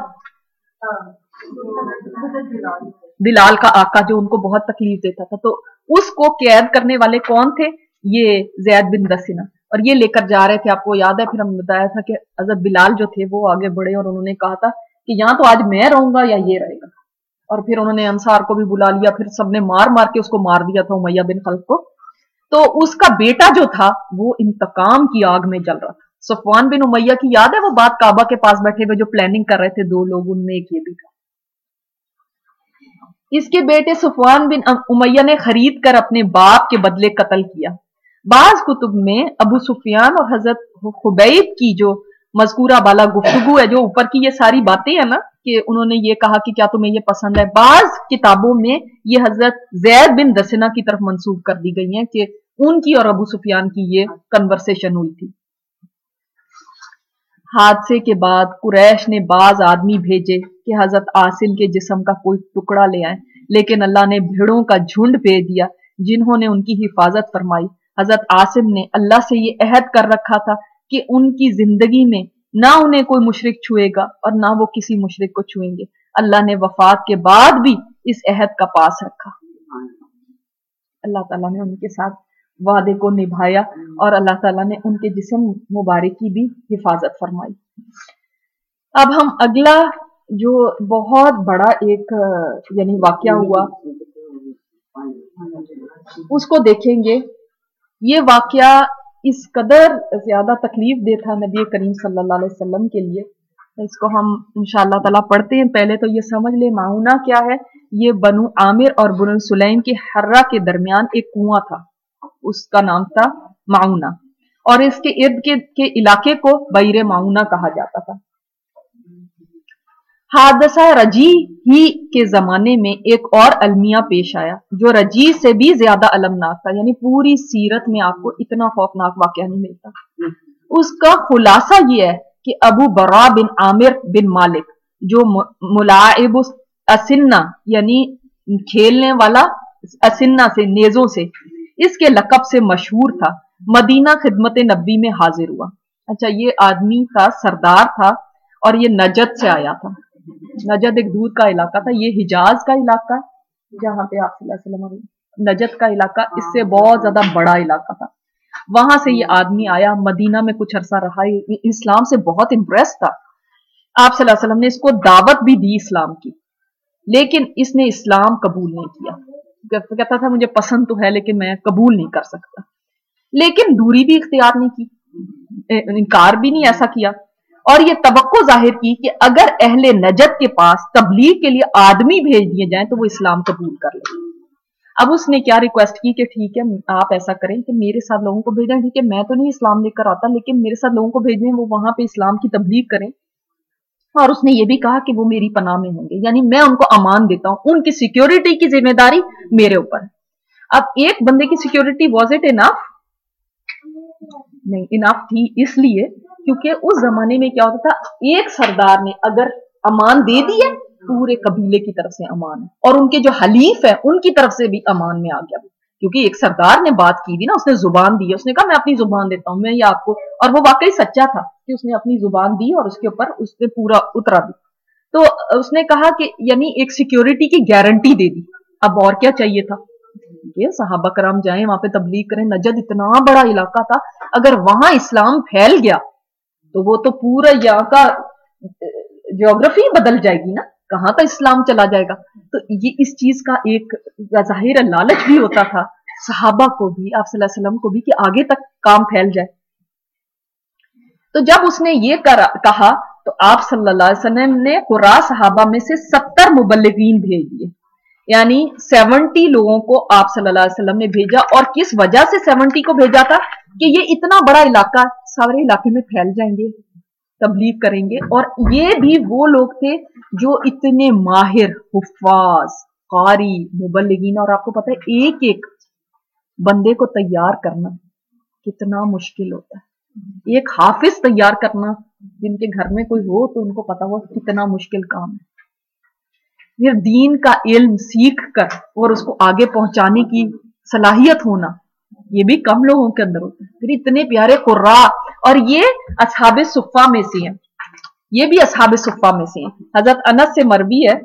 बिलाल का आका, जो उनको बहुत तकलीफ देता था। तो उसको कैद करने वाले कौन थे? ये जैद बिन दसिना, और ये लेकर जा रहे थे, आपको याद है। फिर हमने बताया था कि हज़रत बिलाल जो थे वो आगे बढ़े और उन्होंने कहा था कि यहाँ तो आज मैं रहूंगा या ये रहेगा। और फिर उन्होंने अंसार को भी बुला लिया, फिर सबने मार मार के उसको मार दिया था उमैया बिन खल्फ को। तो उसका बेटा जो था वो इंतकाम की आग में जल रहा था। सफवान बिन उमैया की याद है वो बात, काबा के पास बैठे हुए जो प्लानिंग कर रहे थे दो लोग, उनमें एक ये भी था। इसके बेटे सफवान बिन उमैया ने खरीद कर अपने बाप के बदले कत्ल किया। बाज कुतुब में अबू सुफियान और हजरत हुबैब की जो मज़कूरा बाला गुफ्तगू है, जो ऊपर की ये सारी बातें है ना, कि उन्होंने ये कहा कि क्या तुम्हें ये पसंद है, बाज किताबों में ये हजरत जैद बिन दसिना की तरफ मंसूब कर दी गई है कि उनकी और अबू सुफियान की ये कन्वर्सेशन हुई थी। हादसे के बाद कुरैश ने बाज आदमी भेजे कि हजरत आसिम के जिस्म का कोई टुकड़ा ले आए, लेकिन अल्लाह ने भेड़ों का झुंड भेज दिया जिन्होंने उनकी हिफाजत फरमाई। हजरत आसिम ने अल्लाह से ये अहद कर रखा था कि उनकी जिंदगी में ना उन्हें कोई मुशरिक छुएगा और ना वो किसी मुशरिक को छुएंगे। अल्लाह ने वफात के बाद भी इस अहद का पास रखा। अल्लाह ताला ने उनके साथ वादे को निभाया और अल्लाह ताला ने उनके जिस्म मुबारक की भी हिफाजत फरमाई। अब हम अगला जो बहुत बड़ा एक यानी वाकया हुआ उसको देखेंगे। ये वाकया इस कदर ज्यादा तकलीफ दे था नबी करीम सल्लल्लाहु अलैहि वसल्लम के लिए इसको हम इंशाअल्लाह ताला पढ़ते हैं। पहले तो ये समझ ले माउना क्या है। ये बनु आमिर और बनु सुलैम के हर्रा के दरमियान एक कुआं था, उसका नाम था माउना, और इसके इर्द गिर्द के इलाके को बैर माउना कहा जाता था। हादसा रजी ही के जमाने में एक और अलमिया पेश आया जो रजी से भी ज्यादा अलमनाक था, यानी पूरी सीरत में आपको इतना खौफनाक वाकया नहीं मिलता। उसका खुलासा यह है कि अबू बरा बिन आमिर बिन मालिक, जो मुलाइब असिन्ना यानी खेलने वाला असिन्ना से नेजों से, इसके लकब से मशहूर था, मदीना खिदमत नबी में हाजिर हुआ। अच्छा, ये आदमी था, सरदार था, और ये नजद से आया था। नजद एक दूर का इलाका था, ये हिजाज का इलाका जहां पे आप सल्लल्लाहु अलैहि वसल्लम, नजद का इलाका इससे बहुत ज्यादा बड़ा इलाका था। वहां से ये आदमी आया, मदीना में कुछ अरसा रहा, इस्लाम से बहुत इम्प्रेस था। आप सल्लल्लाहु अलैहि वसल्लम ने इसको दावत भी दी इस्लाम की, लेकिन इसने इस्लाम कबूल नहीं किया। कहता था मुझे पसंद तो है लेकिन मैं कबूल नहीं कर सकता। लेकिन दूरी भी इख्तियार नहीं की, इनकार भी नहीं ऐसा किया, और ये तवक्को जाहिर की कि अगर अहले नजद के पास तबलीग के लिए आदमी भेज दिए जाएं तो वो इस्लाम कबूल कर ले। अब उसने क्या रिक्वेस्ट की कि ठीक है आप ऐसा करें कि मेरे साथ लोगों को भेजें, ठीक है मैं तो नहीं इस्लाम लेकर आता, लेकिन मेरे साथ लोगों को भेजें, वो वहां पे इस्लाम की तबलीग करें। और उसने ये भी कहा कि वो मेरी पनाह में होंगे, यानी मैं उनको अमान देता हूं, उनकी सिक्योरिटी की जिम्मेदारी मेरे ऊपर है। अब एक बंदे की सिक्योरिटी वॉज इट इनफ? नहीं, इनफ थी इसलिए क्योंकि उस जमाने में क्या होता था, एक सरदार ने अगर अमान दे दिया पूरे कबीले की तरफ से अमान है, और उनके जो हलीफ है उनकी तरफ से भी अमान में आ गया, क्योंकि एक सरदार ने बात की थी ना, उसने जुबान दी, उसने कहा मैं अपनी जुबान देता हूं, मैं ये आपको, और वो वाकई सच्चा था कि उसने अपनी जुबान दी और उसके ऊपर उसने पूरा उतरा दी। तो उसने कहा कि यानी एक सिक्योरिटी की गारंटी दे दी। अब और क्या चाहिए था, ये सहाबा कराम जाएं वहां पे तबलीग करें। नजद इतना बड़ा इलाका था, अगर वहां इस्लाम फैल गया तो वो तो पूरा यहाँ का ज्योग्राफी बदल जाएगी ना, कहां का इस्लाम चला जाएगा। तो ये इस चीज का एक जाहिर लालच भी होता था सहाबा को भी, आप सल्लल्लाहु अलैहि वसल्लम को भी, कि आगे तक काम फैल जाए। तो जब उसने ये करा, कहा तो आप सल्लल्लाहु अलैहि वसल्लम ने कुरा सहाबा में से सत्तर मुबल्लिगीन भेज दिए, यानी सत्तर लोगों को आप सल्लल्लाहु अलैहि वसल्लम ने भेजा। और किस वजह से सत्तर को भेजा था कि ये इतना बड़ा इलाका, सारे इलाके में फैल जाएंगे, तबलीग करेंगे। और ये भी वो लोग थे जो इतने माहिर, हुफ्फाज, कारी, मुबल्लिगीन, और आपको पता है एक एक बंदे को तैयार करना कितना मुश्किल होता है। एक हाफिज तैयार करना, जिनके घर में कोई हो तो उनको पता हो कितना मुश्किल काम है। फिर दीन का इल्म सीख कर और उसको आगे पहुंचाने की सलाहियत होना, ये भी कम लोगों के अंदर होता है। फिर इतने प्यारे कुर्रा, और ये असहाबे सुफ़ा में से हैं, ये भी असहाबे सुफ़ा में से हैं। हजरत अनस से मरवी है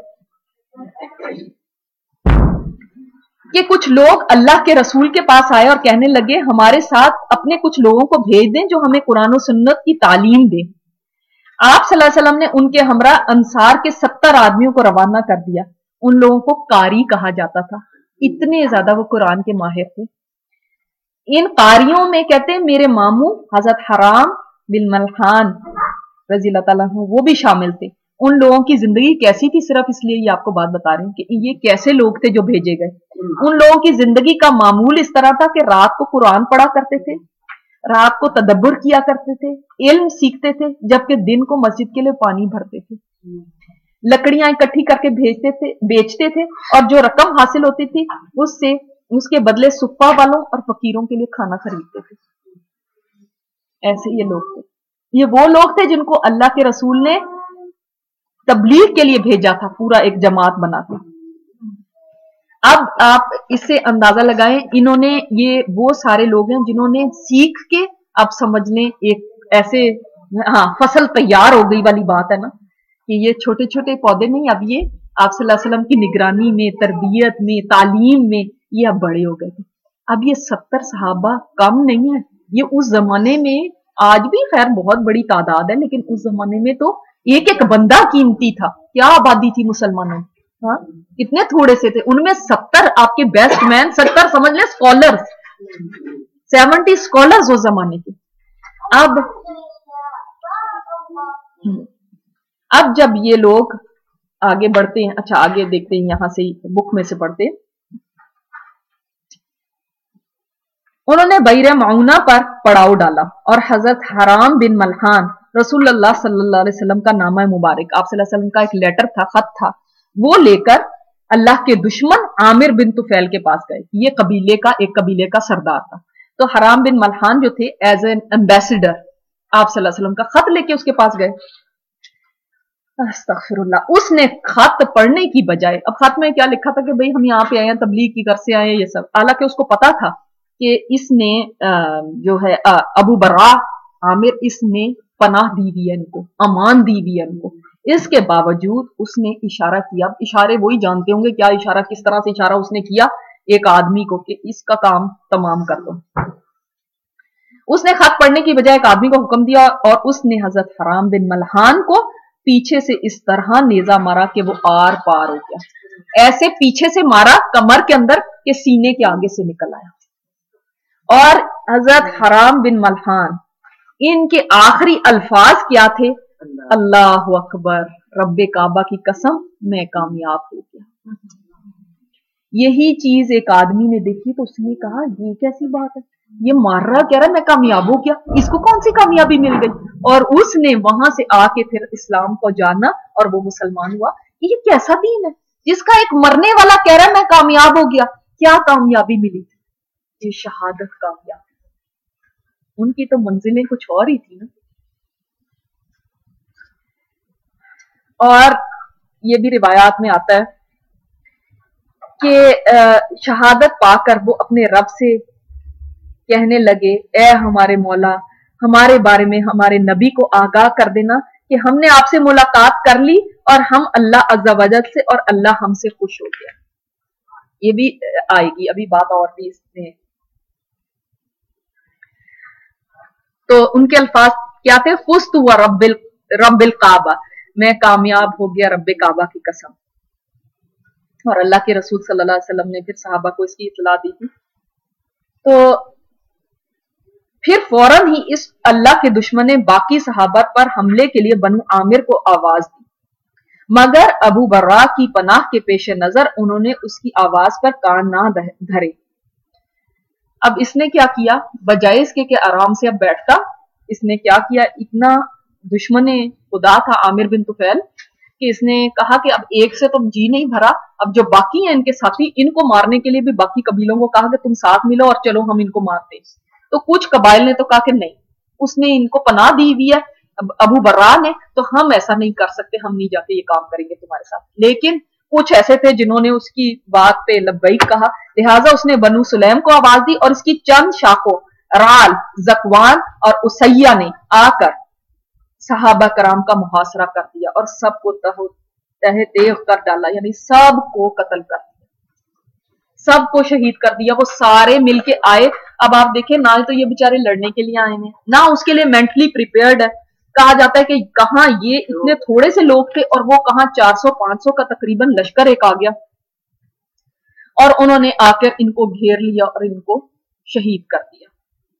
कि कुछ लोग अल्लाह के रसूल के पास आए और कहने लगे हमारे साथ अपने कुछ लोगों को भेज दें जो हमें कुरान और सुन्नत की तालीम दें। आप सल्लल्लाहु अलैहि वसल्लम ने उनके हमरा अंसार के सत्तर आदमियों को रवाना कर दिया। उन लोगों को कारी कहा जाता था, इतने ज्यादा वो कुरान के माहिर थे। इन कारियों में कहते हैं मेरे मामू हजरत हराम बिन मलहान रज़ी अल्लाह ताला अन्हु वो भी शामिल थे। उन लोगों की जिंदगी कैसी थी, सिर्फ इसलिए ये आपको बात बता रहे हैं कि ये कैसे लोग थे जो भेजे गए। उन लोगों की जिंदगी का मामूल इस तरह था कि रात को कुरान पढ़ा करते थे, रात को तदब्बुर किया करते थे, इल्म सीखते थे, जबकि दिन को मस्जिद के लिए पानी भरते थे, लकड़ियां इकट्ठी करके भेजते थे, बेचते थे, और जो रकम हासिल होती थी उससे उसके बदले सुफ़ा वालों और फकीरों के लिए खाना खरीदते थे। ऐसे ये लोग थे। ये वो लोग थे जिनको अल्लाह के रसूल ने तबलीग के लिए भेजा था, पूरा एक जमात बना था। अब आप इससे अंदाजा लगाएं, इन्होंने, ये वो सारे लोग हैं जिन्होंने सीख के, आप समझ लें एक ऐसे, हाँ फसल तैयार हो गई वाली बात है ना, कि ये छोटे छोटे पौधे नहीं, अब ये आप सल्लल्लाहु अलैहि वसल्लम की निगरानी में, तरबियत में, तालीम में ये अब बड़े हो गए थे। अब ये सत्तर सहाबा कम नहीं है, ये उस जमाने में, आज भी खैर बहुत बड़ी तादाद है, लेकिन उस जमाने में तो एक एक बंदा कीमती था। क्या आबादी थी मुसलमानों, हाँ कितने थोड़े से थे, उनमें सत्तर आपके बेस्ट मैन, सत्तर समझ ले स्कॉलर्स, सेवेंटी स्कॉलर्स उस जमाने के। अब अब जब ये लोग आगे बढ़ते हैं, अच्छा आगे देखते हैं, यहां से बुक में से पढ़ते हैं। उन्होंने बईर मऊना पर पड़ाव डाला और हजरत हराम बिन मल्हान रसूलुल्लाह सल्लल्लाहु अलैहि वसल्लम का नामा मुबारक, आप सल्लल्लाहु अलैहि वसल्लम का एक लेटर था, खत था, वो लेकर अल्लाह के दुश्मन आमिर बिन तुफैल के पास गए। ये कबीले का एक कबीले का सरदार था। तो हराम बिन मल्हान जो थे एज एन एम्बेसडर आप सल्लल्लाहु अलैहि वसल्लम का खत लेके उसके पास गए। अस्तगफिरुल्लाह। उसने खत पढ़ने की बजाय, अब खत में क्या लिखा था कि भाई हम यहाँ पे आए हैं, तबलीग की घर से आए हैं, ये सब, हालांकि उसको पता था कि इसने जो है अबू बर्रा आमिर, इसने पनाह दी हुई है इनको, अमान दी हुई है इनको, इसके बावजूद उसने इशारा किया। इशारे वही जानते होंगे क्या इशारा, किस तरह से इशारा उसने किया एक आदमी को कि इसका काम तमाम कर दो। उसने खत पढ़ने की बजाय एक आदमी को हुक्म दिया और उसने हजरत हराम बिन मल्हान को पीछे से इस तरह नेजा मारा कि वो आर पार हो गया। ऐसे पीछे से मारा कमर के अंदर के सीने के आगे से निकल आया। और हजरत हराम बिन मल्हान, इनके आखिरी अल्फाज क्या थे? अल्लाह अकबर, रब्बे काबा की कसम, मैं कामयाब हो गया। यही चीज एक आदमी ने देखी तो उसने कहा ये कैसी बात है, ये मार रहा कह रहा मैं कामयाब हो गया, इसको कौन सी कामयाबी मिल गई? और उसने वहां से आके फिर इस्लाम को जाना और वो मुसलमान हुआ। ये कैसा दीन है जिसका एक मरने वाला कह रहा है मैं कामयाब हो गया? क्या कामयाबी मिली? ये शहादत कामयाब। उनकी तो मंजिलें कुछ और ही थी ना। और ये भी रिवायात में आता है कि शहादत पाकर वो अपने रब से कहने लगे, ए हमारे मौला, हमारे बारे में हमारे नबी को आगाह कर देना कि हमने आपसे मुलाकात कर ली और हम अल्लाह अज़्ज़ा वजल से, और अल्लाह हमसे खुश हो गया। ये भी आएगी अभी बात और भी इसमें। तो उनके अल्फाज क्या थे? फुस्तु व रब्बिल रब्बिल काबा, मैं कामयाब हो गया रब्बे काबा की कसम। और अल्लाह के रसूल सल्लल्लाहु अलैहि वसल्लम ने फिर सहाबा को इसकी इत्तला दी थी। तो फिर फौरन ही इस अल्लाह के दुश्मन ने बाकी सहाबा पर हमले के लिए बनु आमिर को आवाज दी, मगर अबू बर्रा की पनाह के पेश नजर उन्होंने उसकी आवाज पर कान ना धरे। अब इसने क्या किया, बजाय इसके कि आराम से अब बैठता, इसने क्या किया, इतना दुश्मने खुदा था आमिर बिन तुफैल कि इसने कहा कि अब एक से तो जी नहीं भरा, अब जो बाकी हैं इनके साथी, इनको मारने के लिए भी बाकी कबीलों को कहा कि तुम साथ मिलो और चलो हम इनको मारते। तो कुछ कबाइल ने तो कहा कि नहीं, उसने इनको पनाह दी हुई है अबू बर्रा ने, तो हम ऐसा नहीं कर सकते, हम नहीं जाके ये काम करेंगे तुम्हारे साथ। लेकिन कुछ ऐसे थे जिन्होंने उसकी बात पे लब्बैक कहा, लिहाजा उसने बनु सुलैम को आवाज दी और इसकी चंद शाखों राल, जकवान और उसैया ने आकर सहाबा कराम का मुहासरा कर दिया और सबको तहे तेग कर डाला, यानी सबको कत्ल कर दिया, सबको शहीद कर दिया। वो सारे मिलके आए। अब आप देखें, ना तो ये बेचारे लड़ने के लिए आए हैं, ना उसके लिए मेंटली प्रिपेयर्ड है। कहा जाता है कि कहां ये इतने थोड़े से लोग थे और वो कहां चार सौ पांच सौ का तकरीबन लश्कर एक आ गया और उन्होंने आकर इनको घेर लिया और इनको शहीद कर दिया।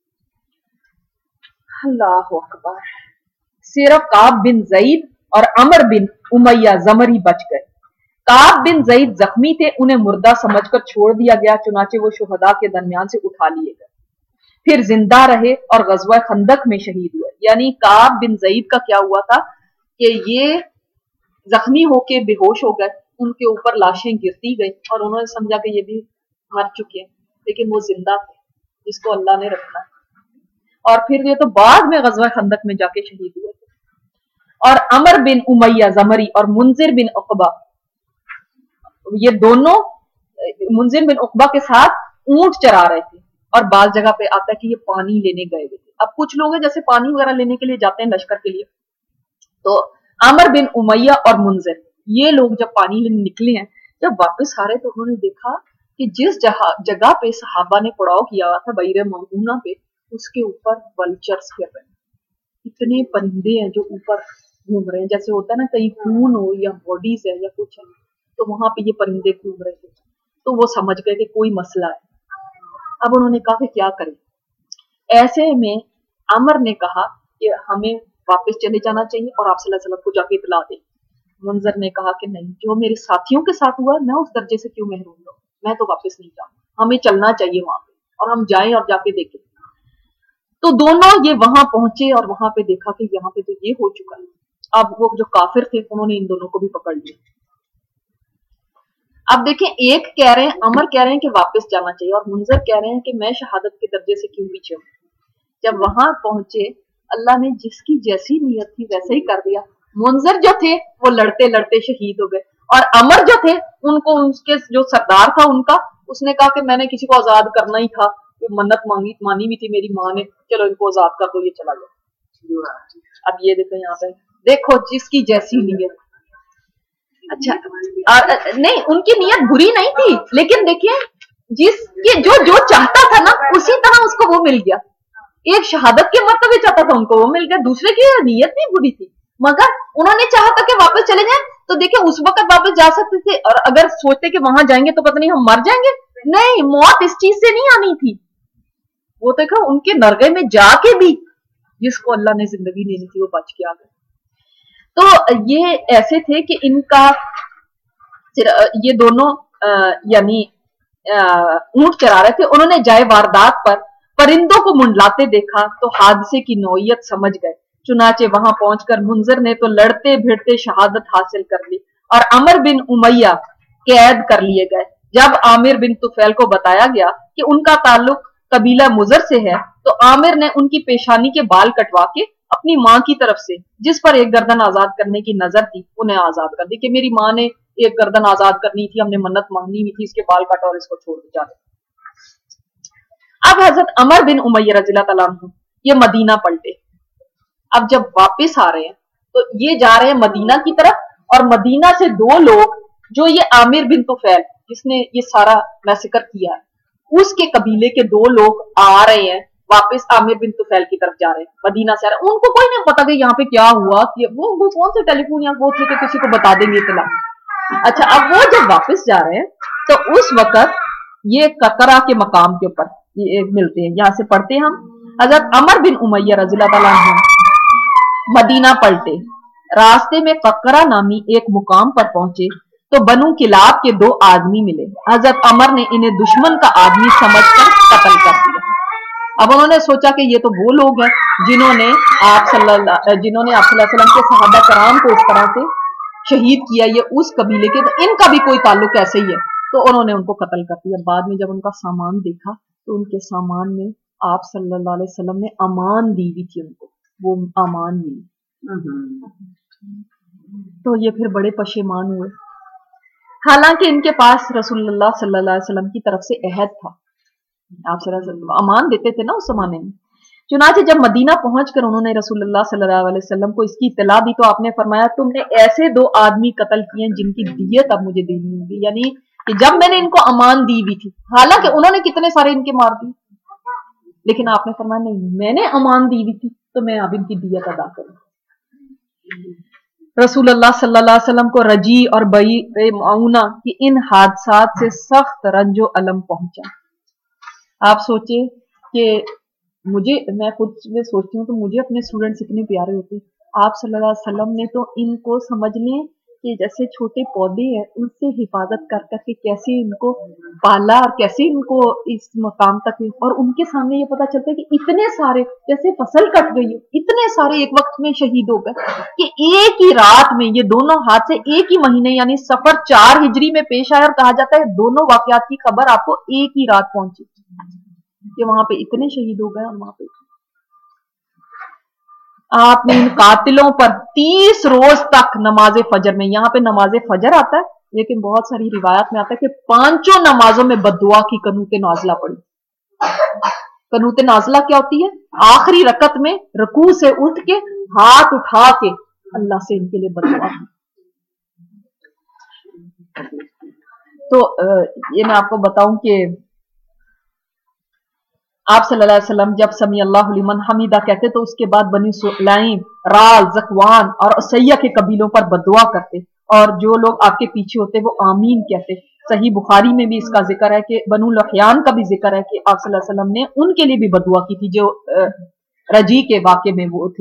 अल्लाह अकबर। सिर्फ काब बिन जईद और अमर बिन उमैया जमरी बच गए। काब बिन जईद जख्मी थे, उन्हें मुर्दा समझकर छोड़ दिया गया, चुनाचे वो शुहदा के दरमियान से उठा लिए गए, फिर जिंदा रहे और गज़वा खंदक में शहीद हुए। यानी काब बिन जईद का क्या हुआ था कि ये जख्मी होके बेहोश हो गए, उनके ऊपर लाशें गिरती गई और उन्होंने समझा कि ये भी मर चुके हैं, लेकिन वो जिंदा थे, जिसको अल्लाह ने रखना। और फिर ये तो बाद में गज़वा खंदक में जाके शहीद हुए थे। और अमर बिन उमैया जमरी और मुंजिर बिन उकबा, ये दोनों मुंजिर बिन उकबा के साथ ऊंट चरा रहे थे और बाज जगह पे आता है कि ये पानी लेने गए थे। अब कुछ लोग हैं जैसे पानी वगैरह लेने के लिए जाते हैं लश्कर के लिए, तो अमर बिन उमैया और मुंजिर ये लोग जब पानी लेने निकले हैं, जब वापस आ रहे तो उन्होंने देखा कि जिस जगह पे सहाबा ने पड़ाव किया था बईर मऊना पे, उसके ऊपर वल्चर्स फिर रहे, इतने परिंदे हैं जो ऊपर घूम रहे हैं, जैसे होता है ना कहीं खून हो या बॉडीज है या कुछ है, तो वहां पे ये परिंदे घूम रहे थे। तो वो समझ गए कि कोई मसला है। अब उन्होंने कहा कि क्या करें। ऐसे में अमर ने कहा कि हमें वापस चले जाना चाहिए और आप सल्लल्लाहु अलैहि वसल्लम को जाके इतला दे। मुंजर ने कहा कि नहीं, जो मेरे साथियों के साथ हुआ मैं उस दर्जे से क्यों महरूम रहूं, मैं तो वापस नहीं जाऊंगा, हमें चलना चाहिए वहां पे और हम जाएं और जाके देखें। तो दोनों ये वहां पहुंचे और वहां पे देखा कि यहाँ पे तो ये हो चुका है। अब वो जो काफिर थे उन्होंने इन दोनों को भी पकड़ लिया। अब देखें, एक कह रहे हैं, अमर कह रहे हैं कि वापस जाना चाहिए और मुंजर कह रहे हैं कि मैं शहादत के दर्जे से क्यों पीछे हूं। जब वहां पहुंचे अल्लाह ने जिसकी जैसी नीयत थी वैसे ही कर दिया। मुंजर जो थे वो लड़ते लड़ते शहीद हो गए और अमर जो थे उनको उसके जो सरदार था उनका, उसने कहा कि मैंने किसी को आजाद करना ही था, मन्नत मांगी मानी भी थी मेरी माँ ने, चलो इनको आजाद कर दो, ये चला गया। अब ये देखो यहाँ पे, देखो जिसकी जैसी नीयत। अच्छा, और नहीं, उनकी नीयत बुरी नहीं थी, लेकिन देखिए जिसके जो जो चाहता था ना उसी तरह उसको वो मिल गया। एक शहादत के मर्तबे चाहता था उनको वो मिल गया, दूसरे की नीयत भी बुरी थी, मगर उन्होंने चाहा था कि वापस चले जाएं। तो देखिए उस वक्त वापस जा सकते थे और अगर सोचते कि वहां जाएंगे तो पता नहीं हम मर जाएंगे, नहीं, मौत इस चीज से नहीं आनी थी। वो देखो उनके नरगे में जाके भी जिसको अल्लाह ने जिंदगी देनी थी वो बच के आ गए। तो ये ऐसे थे कि इनका ये दोनों यानी ऊंट चरा रहे थे, उन्होंने जाए वारदात पर परिंदों को मुंडलाते देखा तो हादसे की नौयत समझ गए। चुनाचे वहां पहुंचकर मुंजर ने तो लड़ते भिड़ते शहादत हासिल कर ली और अमर बिन उमैया कैद कर लिए गए। जब आमिर बिन तुफैल को बताया गया कि उनका ताल्लुक कबीला मुजर से है तो आमिर ने उनकी पेशानी के बाल कटवा के अपनी माँ की तरफ से, जिस पर एक गर्दन आजाद करने की नजर थी, उन्हें आजाद कर दी कि मेरी माँ ने एक गर्दन आजाद करनी थी, हमने मन्नत मांगनी भी थी, इसके बाल काट और इसको छोड़ दिया। अब हजरत अमर बिन उमैया रज़ियल्लाहु तआला अन्हु ये मदीना पलटे। अब जब वापस आ रहे हैं तो ये जा रहे हैं मदीना की तरफ और मदीना से दो लोग, जो ये आमिर बिन तुफैल जिसने ये सारा मैसेकर किया है, उसके कबीले के दो लोग आ रहे हैं वापस आमिर बिन तुफैल की तरफ जा रहे हैं, मदीना से आ रहे हैं। उनको कोई नहीं पता कि यहाँ पे क्या हुआ, कि वो, वो कौन से टेलीफोन या वो थे कि किसी को बता देंगे इतला। अच्छा, अब वो जब वापस जा रहे हैं तो उस वक्त ये ककरा के मकाम के ऊपर ये मिलते हैं। यहाँ से पढ़ते हैं हम, हजरत अमर बिन उमैया रज़ियल्लाहु तआला अन्हु मदीना पलटे, रास्ते में ककरा नामी एक मुकाम पर पहुंचे तो बनु किलाब के दो आदमी मिले। हजरत अमर ने इन्हें दुश्मन का आदमी समझकर कत्ल कर दिया। अब उन्होंने सोचा कि ये तो वो लोग हैं जिन्होंने आप सल्लल्लाहु जिन्होंने आप सल्लल्लाहु अलैहि वसल्लम के सहाबा कराम को इस तरह से शहीद किया, ये उस कबीले के, तो इनका भी कोई ताल्लुक ऐसे ही है, तो उन्होंने उनको कत्ल कर दिया। बाद में जब उनका सामान देखा तो उनके सामान में आप सल्लल्लाहु अलैहि वसल्लम ने अमान दी हुई थी, उनको वो अमान मिली। तो ये फिर बड़े पशेमान हुए, हालांकि इनके पास रसूलुल्लाह सल्लल्लाहु अलैहि वसल्लम की तरफ से अहद था, आप सल्लल्लाहु अलैहि वसल्लम अमान देते थे ना उस जमाने में। चुनाचे जब मदीना पहुंचकर उन्होंने रसूलुल्लाह सल्लल्लाहु अलैहि वसल्लम को इसकी इत्तला दी तो आपने फरमाया तुमने ऐसे दो आदमी कत्ल किए जिनकी दियत अब मुझे देनी होगी, यानी कि जब मैंने इनको अमान दी हुई थी, हालांकि उन्होंने कितने सारे इनके मार दिए, लेकिन आपने फरमाया नहीं, मैंने अमान दी हुई थी तो मैं अब इनकी दियत अदा करूं। रसूलुल्लाह सल्लल्लाहु अलैहि वसल्लम को रजी और बई मऊना की इन हादसात से सख्त रंजो अलम पहुंचा। आप सोचे कि मुझे, मैं खुद में सोचती हूँ तो मुझे अपने स्टूडेंट्स इतने प्यारे होते हैं। आप सल्लल्लाहु अलैहि वसल्लम ने तो इनको समझ लें कि जैसे छोटे पौधे हैं उनसे हिफाजत कर करके कैसे इनको पाला और कैसे इनको इस मकाम तक, और उनके सामने ये पता चलता है कि इतने सारे, जैसे फसल कट गई है, इतने सारे एक वक्त में शहीद हो गए कि एक ही रात में ये दोनों हाथ से एक ही महीने यानी सफर चार हिजरी में पेश आया, और कहा जाता है दोनों वाकयात की खबर आपको एक ही रात पहुंची कि वहां पे इतने शहीद हो गए। और वहां पे आपने इन कातिलों पर तीस रोज तक नमाज फजर में, यहाँ पे नमाज फजर आता है लेकिन बहुत सारी रिवायत में आता है कि पांचों नमाजों में बद्दुआ की कनूत नाजला पड़ी। कनूत नाजला क्या होती है? आखिरी रकत में रुकू से उठ के हाथ उठा के अल्लाह से इनके लिए बद्दुआ। तो ये मैं आपको बताऊं कि आप सल्लल्लाहु अलैहि वसल्लम जब समी अल्लाहु लिमन हमीदा कहते तो उसके बाद बनी सुलाइम, राल, जकवान और सैया के कबीलों पर बद्दुआ करते, और जो लोग आपके पीछे होते वो आमीन कहते। सही बुखारी में भी इसका जिक्र है कि बनु लहयान का भी जिक्र है कि आप सल्लल्लाहु अलैहि वसल्लम ने उनके लिए भी बद्दुआ की थी जो रजी के वाक़े में वो थे।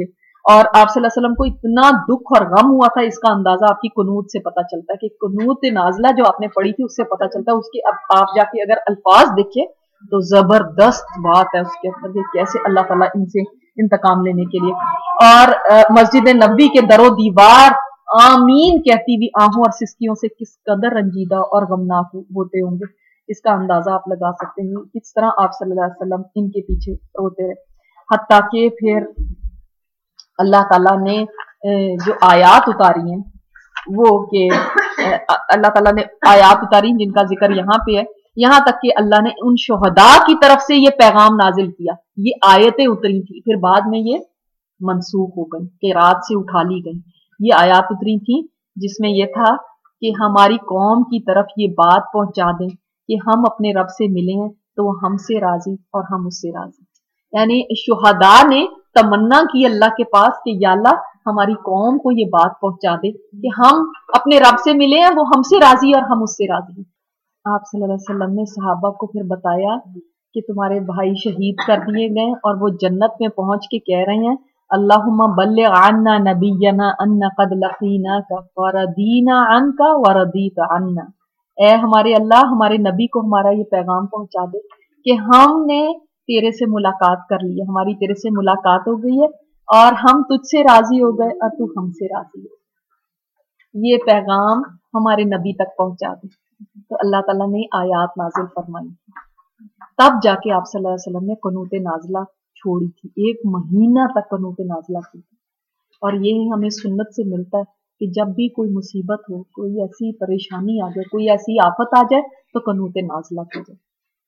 और आप सल्लल्लाहु अलैहि वसल्लम को इतना दुख और गम हुआ था, इसका अंदाजा आपकी कुनूत से पता चलता है कि कुनूत नाज़िला जो आपने पढ़ी थी उससे पता चलता है। उसके अब आप जाके अगर अल्फाज देखिए तो जबरदस्त बात है उसके अंदर कि कैसे अल्लाह ताला इनसे इंतकाम लेने के लिए। और मस्जिद नबी के दरो दीवार आमीन कहती हुई आहों और सिसकियों से किस कदर रंजीदा और गमनाक होते होंगे, इसका अंदाजा आप लगा सकते हैं किस तरह आप सल्लल्लाहु अलैहि वसल्लम इनके पीछे रोते रहे। हत्ता कि फिर अल्लाह ताला ने जो आयात उतारी हैं वो कि अल्लाह ताला ने आयात उतारी जिनका जिक्र यहाँ पे है, यहाँ तक कि अल्लाह ने उन शुहदा की तरफ से ये पैगाम नाजिल किया। ये आयतें उतरी थी, फिर बाद में ये मनसूख हो गई, क़िरात से उठा ली गई। ये आयात उतरी थी जिसमें यह था कि हमारी कौम की तरफ ये बात पहुंचा दें कि हम अपने रब से मिले हैं तो वो हमसे राजी और हम उससे राजी। यानी शुहदा ने तमन्ना की अल्लाह के पास कि या अल्लाह हमारी कौम को ये बात पहुंचा दे कि हम अपने रब से मिले हैं, वो हमसे राजी और हम उससे राजी। आप सल्लल्लाहु अलैहि वसल्लम ने सहाबा को फिर बताया कि तुम्हारे भाई शहीद कर दिए गए और वो जन्नत में पहुंच के कह रहे हैं अल्लाहुम्मा बल्लिग अन्ना नबियना अन्ना कद लकीना का वरदीना अन्का वरदीत अन्ना। ए हमारे अल्लाह, हमारे नबी को हमारा ये पैगाम पहुंचा दे कि हमने तेरे से मुलाकात कर ली है, हमारी तेरे से मुलाकात हो गई है और हम तुझसे राजी हो गए और तू हमसे राजी हो। ये पैगाम हमारे नबी तक पहुंचा दे। तो अल्लाह ताला ने आयात नाजिल फरमाई, तब जाके आप सल्लल्लाहु अलैहि वसल्लम ने कुनूत नाज़िला छोड़ी थी। एक महीना तक कुनूत नाज़िला की थी। और ये हमें सुन्नत से मिलता है कि जब भी कोई मुसीबत हो, कोई ऐसी परेशानी आ जाए, कोई ऐसी आफत आ जाए तो कुनूत नाज़िला की जाए।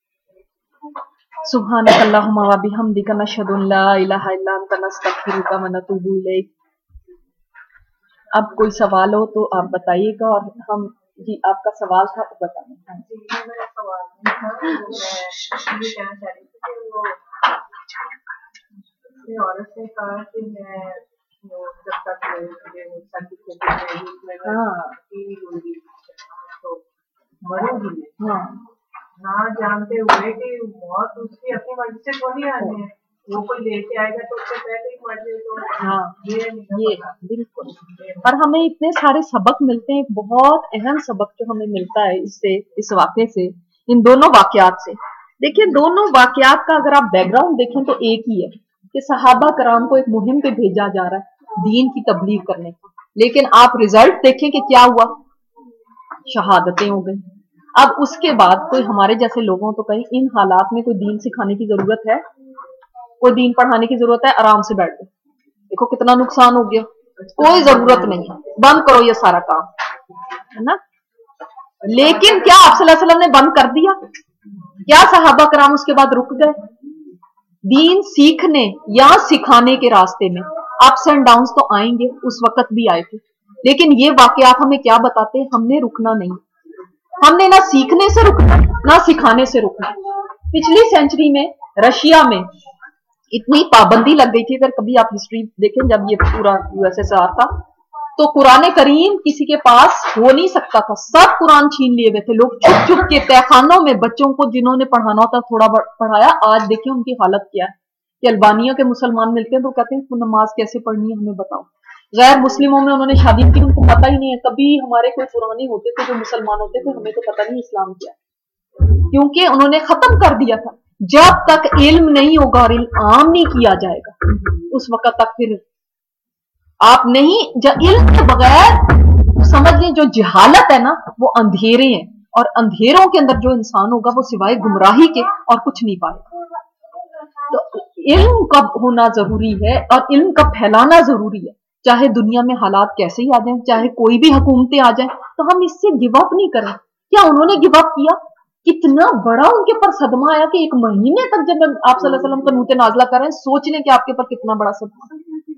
सुब्हानक अल्लाहुम्मा व बिहम्दिका नशहदु अन ला इलाहा इल्ला अंता नस्तगफिरुका व नतूबु इलैक। अब कोई सवाल हो तो आप बताइएगा और हम जी आपका सवाल था तो बताएं। हाँ जी, मेरा सवाल था वो मैं ये कहना चाह रही थी कि वो अपनी औरत ने कहा कि मैं वो जब तक मेरे सर्टिफिकेट में नहीं लूंगी तो मरूंगी हाँ ना जानते हुए कि मौत उसकी अपनी मर्जी से थोड़ी आनी है, वो कोई लेके आएगा तो उससे पहले ही मर जाए। तो हाँ ये ये बिल्कुल। और हमें इतने सारे सबक मिलते हैं, बहुत अहम सबक जो हमें मिलता है इससे, इस वाक़े से, इन दोनों वाक़यात से। देखिए दोनों वाक़यात का अगर आप बैकग्राउंड देखें तो एक ही है कि सहाबा कराम को एक मुहिम पे भेजा जा रहा है दीन की तबलीग करने का, लेकिन आप रिजल्ट देखें कि क्या हुआ, शहादतें हो गई। अब उसके बाद कोई हमारे जैसे लोगों तो कहीं इन हालात में कोई दीन सिखाने की जरूरत है, कोई दीन पढ़ाने की जरूरत है, आराम से बैठ गए, देखो कितना नुकसान हो गया, कोई जरूरत नहीं है, बंद करो ये सारा काम, है ना। लेकिन क्या आप सल्लल्लाहु अलैहि वसल्लम ने बंद कर दिया? क्या सहाबा कराम उसके बाद रुक गए? दीन सीखने या सिखाने के रास्ते में अप्स एंड डाउन्स तो आएंगे, उस वक्त भी आए थे, लेकिन ये वाकयात हमें क्या बताते हैं? हमने रुकना नहीं, हमने ना सीखने से रुकना ना सिखाने से रुकना। पिछली सेंचुरी में रशिया में इतनी पाबंदी लग गई थी, अगर कभी आप हिस्ट्री देखें जब ये पूरा यूएसएसआर था तो कुरान करीम किसी के पास हो नहीं सकता था, सब कुरान छीन लिए गए थे, लोग छुप छुप के तहखानों में बच्चों को जिन्होंने पढ़ाना होता थोड़ा पढ़ाया। आज देखिए उनकी हालत क्या है कि अल्बानिया के मुसलमान मिलते हैं तो कहते हैं नमाज कैसे पढ़नी है हमें बताओ। गैर मुस्लिमों में उन्होंने शादी की, उनको पता ही नहीं है। कभी हमारे कोई पुराने होते थे जो मुसलमान होते थे, हमें तो पता नहीं इस्लाम क्या, क्योंकि उन्होंने खत्म कर दिया था। जब तक इल्म नहीं होगा और इल्म आम नहीं किया जाएगा उस वक्त तक फिर आप नहीं, जब इल्म के बगैर समझ लें जो जहालत है ना वो अंधेरे हैं, और अंधेरों के अंदर जो इंसान होगा वो सिवाय गुमराही के और कुछ नहीं पाएगा। तो इल्म का होना जरूरी है और इल्म का फैलाना जरूरी है, चाहे दुनिया में हालात कैसे ही आ जाएं, चाहे कोई भी हुकूमतें आ जाएं, तो हम इससे गिव अप नहीं करें। क्या उन्होंने गिव अप किया? कितना बड़ा उनके पर सदमा आया कि एक महीने तक जब आप सल्लल्लाहु अलैहि वसल्लम कुनूत नाज़िला कर रहे हैं, सोच लें कि आपके पर कितना बड़ा सदमा,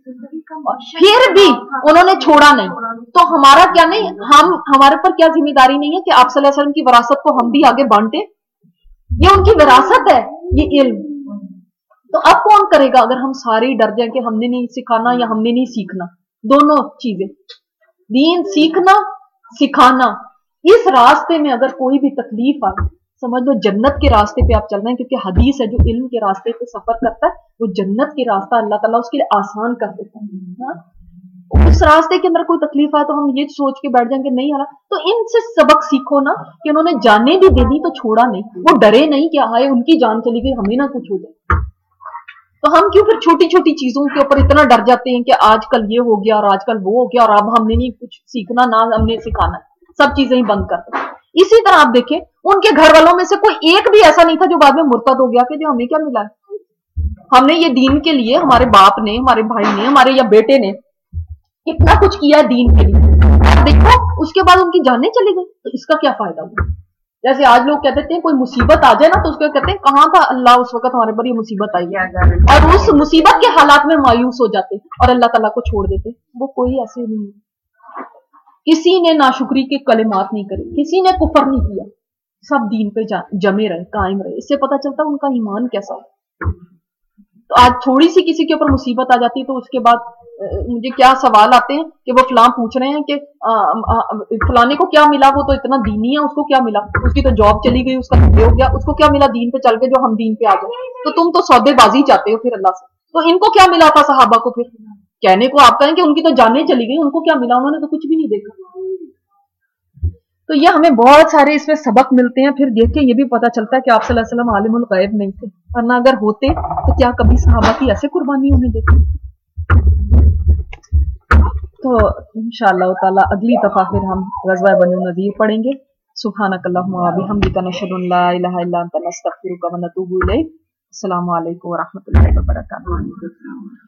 फिर भी उन्होंने छोड़ा नहीं। तो हमारा क्या नहीं, हम हमारे पर क्या जिम्मेदारी नहीं है कि आप सल्लल्लाहु अलैहि वसल्लम की विरासत को हम भी आगे बांटे? ये उनकी विरासत है, ये इल्म। तो अब कौन करेगा अगर हम सारे ही डर जाए कि हमने नहीं सिखाना या हमने नहीं सीखना? दोनों चीजें, दीन सीखना सिखाना, इस रास्ते में अगर कोई भी तकलीफ आए, समझ लो जन्नत के रास्ते पे आप चल रहे हैं, क्योंकि हदीस है जो इल्म के रास्ते पे सफर करता है वो जन्नत के रास्ता अल्लाह ताला उसके लिए आसान कर देता है। हाँ? उस रास्ते के अंदर कोई तकलीफ आए तो हम ये सोच के बैठ जाएंगे नहीं आना, तो इनसे सबक सीखो ना कि उन्होंने जाने भी दे दी तो छोड़ा नहीं, वो डरे नहीं कि हाय उनकी जान चली गई हमें ना कुछ हो जाए। तो हम क्यों फिर छोटी छोटी चीजों के ऊपर इतना डर जाते हैं कि आजकल ये हो गया और आजकल वो हो गया और अब हमने नहीं कुछ सीखना ना हमने सिखाना, सब चीजें ही बंद कर दो। इसी तरह आप देखें उनके घर वालों में से कोई एक भी ऐसा नहीं था जो बाद में मुर्तद हो गया कि जो हमें क्या मिला है, हमने ये दीन के लिए हमारे बाप ने हमारे भाई ने हमारे या बेटे ने कितना कुछ किया दीन के लिए, देखो उसके बाद उनकी जानें चली गई तो इसका क्या फायदा हुआ। जैसे आज लोग कहते थे कोई मुसीबत आ जाए ना तो उसको कहते हैं कहाँ था अल्लाह उस वक्त हमारे पर ये मुसीबत आई है, और उस मुसीबत के हालात में मायूस हो जाते और अल्लाह ताला को छोड़ देते। वो कोई ऐसे नहीं है, किसी ने नाशुक्री के कलिमात नहीं करे, किसी ने कुफर नहीं किया, सब दीन पे जमे रहे कायम रहे। इससे पता चलता उनका ईमान कैसा हो। तो आज थोड़ी सी किसी के ऊपर मुसीबत आ जाती है तो उसके बाद मुझे क्या सवाल आते हैं कि वो फलां पूछ रहे हैं कि फलाने को क्या मिला, वो तो इतना दीनी है उसको क्या मिला, उसकी तो जॉब चली गई, उसका ये हो गया, उसको क्या मिला दीन पे चल के जो हम दीन पे आ गए। तो तुम तो सौदेबाजी चाहते हो फिर अल्लाह से, तो इनको क्या मिला था सहाबा को, फिर कहने को आप कहें कि उनकी तो जानें चली गई, उनको क्या मिला, उन्होंने तो कुछ भी नहीं देखा। तो ये हमें बहुत सारे इसमें सबक मिलते हैं। फिर देख के ये भी पता चलता है कि आप सल्लल्लाहु अलैहि वसल्लम आलिमुल गैब नहीं थे, वरना अगर होते तो क्या कभी सहाबा की ऐसे कुर्बानी उन्हें देती। तो इंशाअल्लाह ताला अगली दफा फिर हम ग़ज़वा बनु नज़ीर पढ़ेंगे। सुब्हानकल्लाहुम्मा व बिहम्दिका नशहदु अन ला इलाहा इल्ला अंता नस्तगफिरुका व नतूबु इलैक। अस्सलामु अलैकुम व रहमतुल्लाहि व बरकातुहू।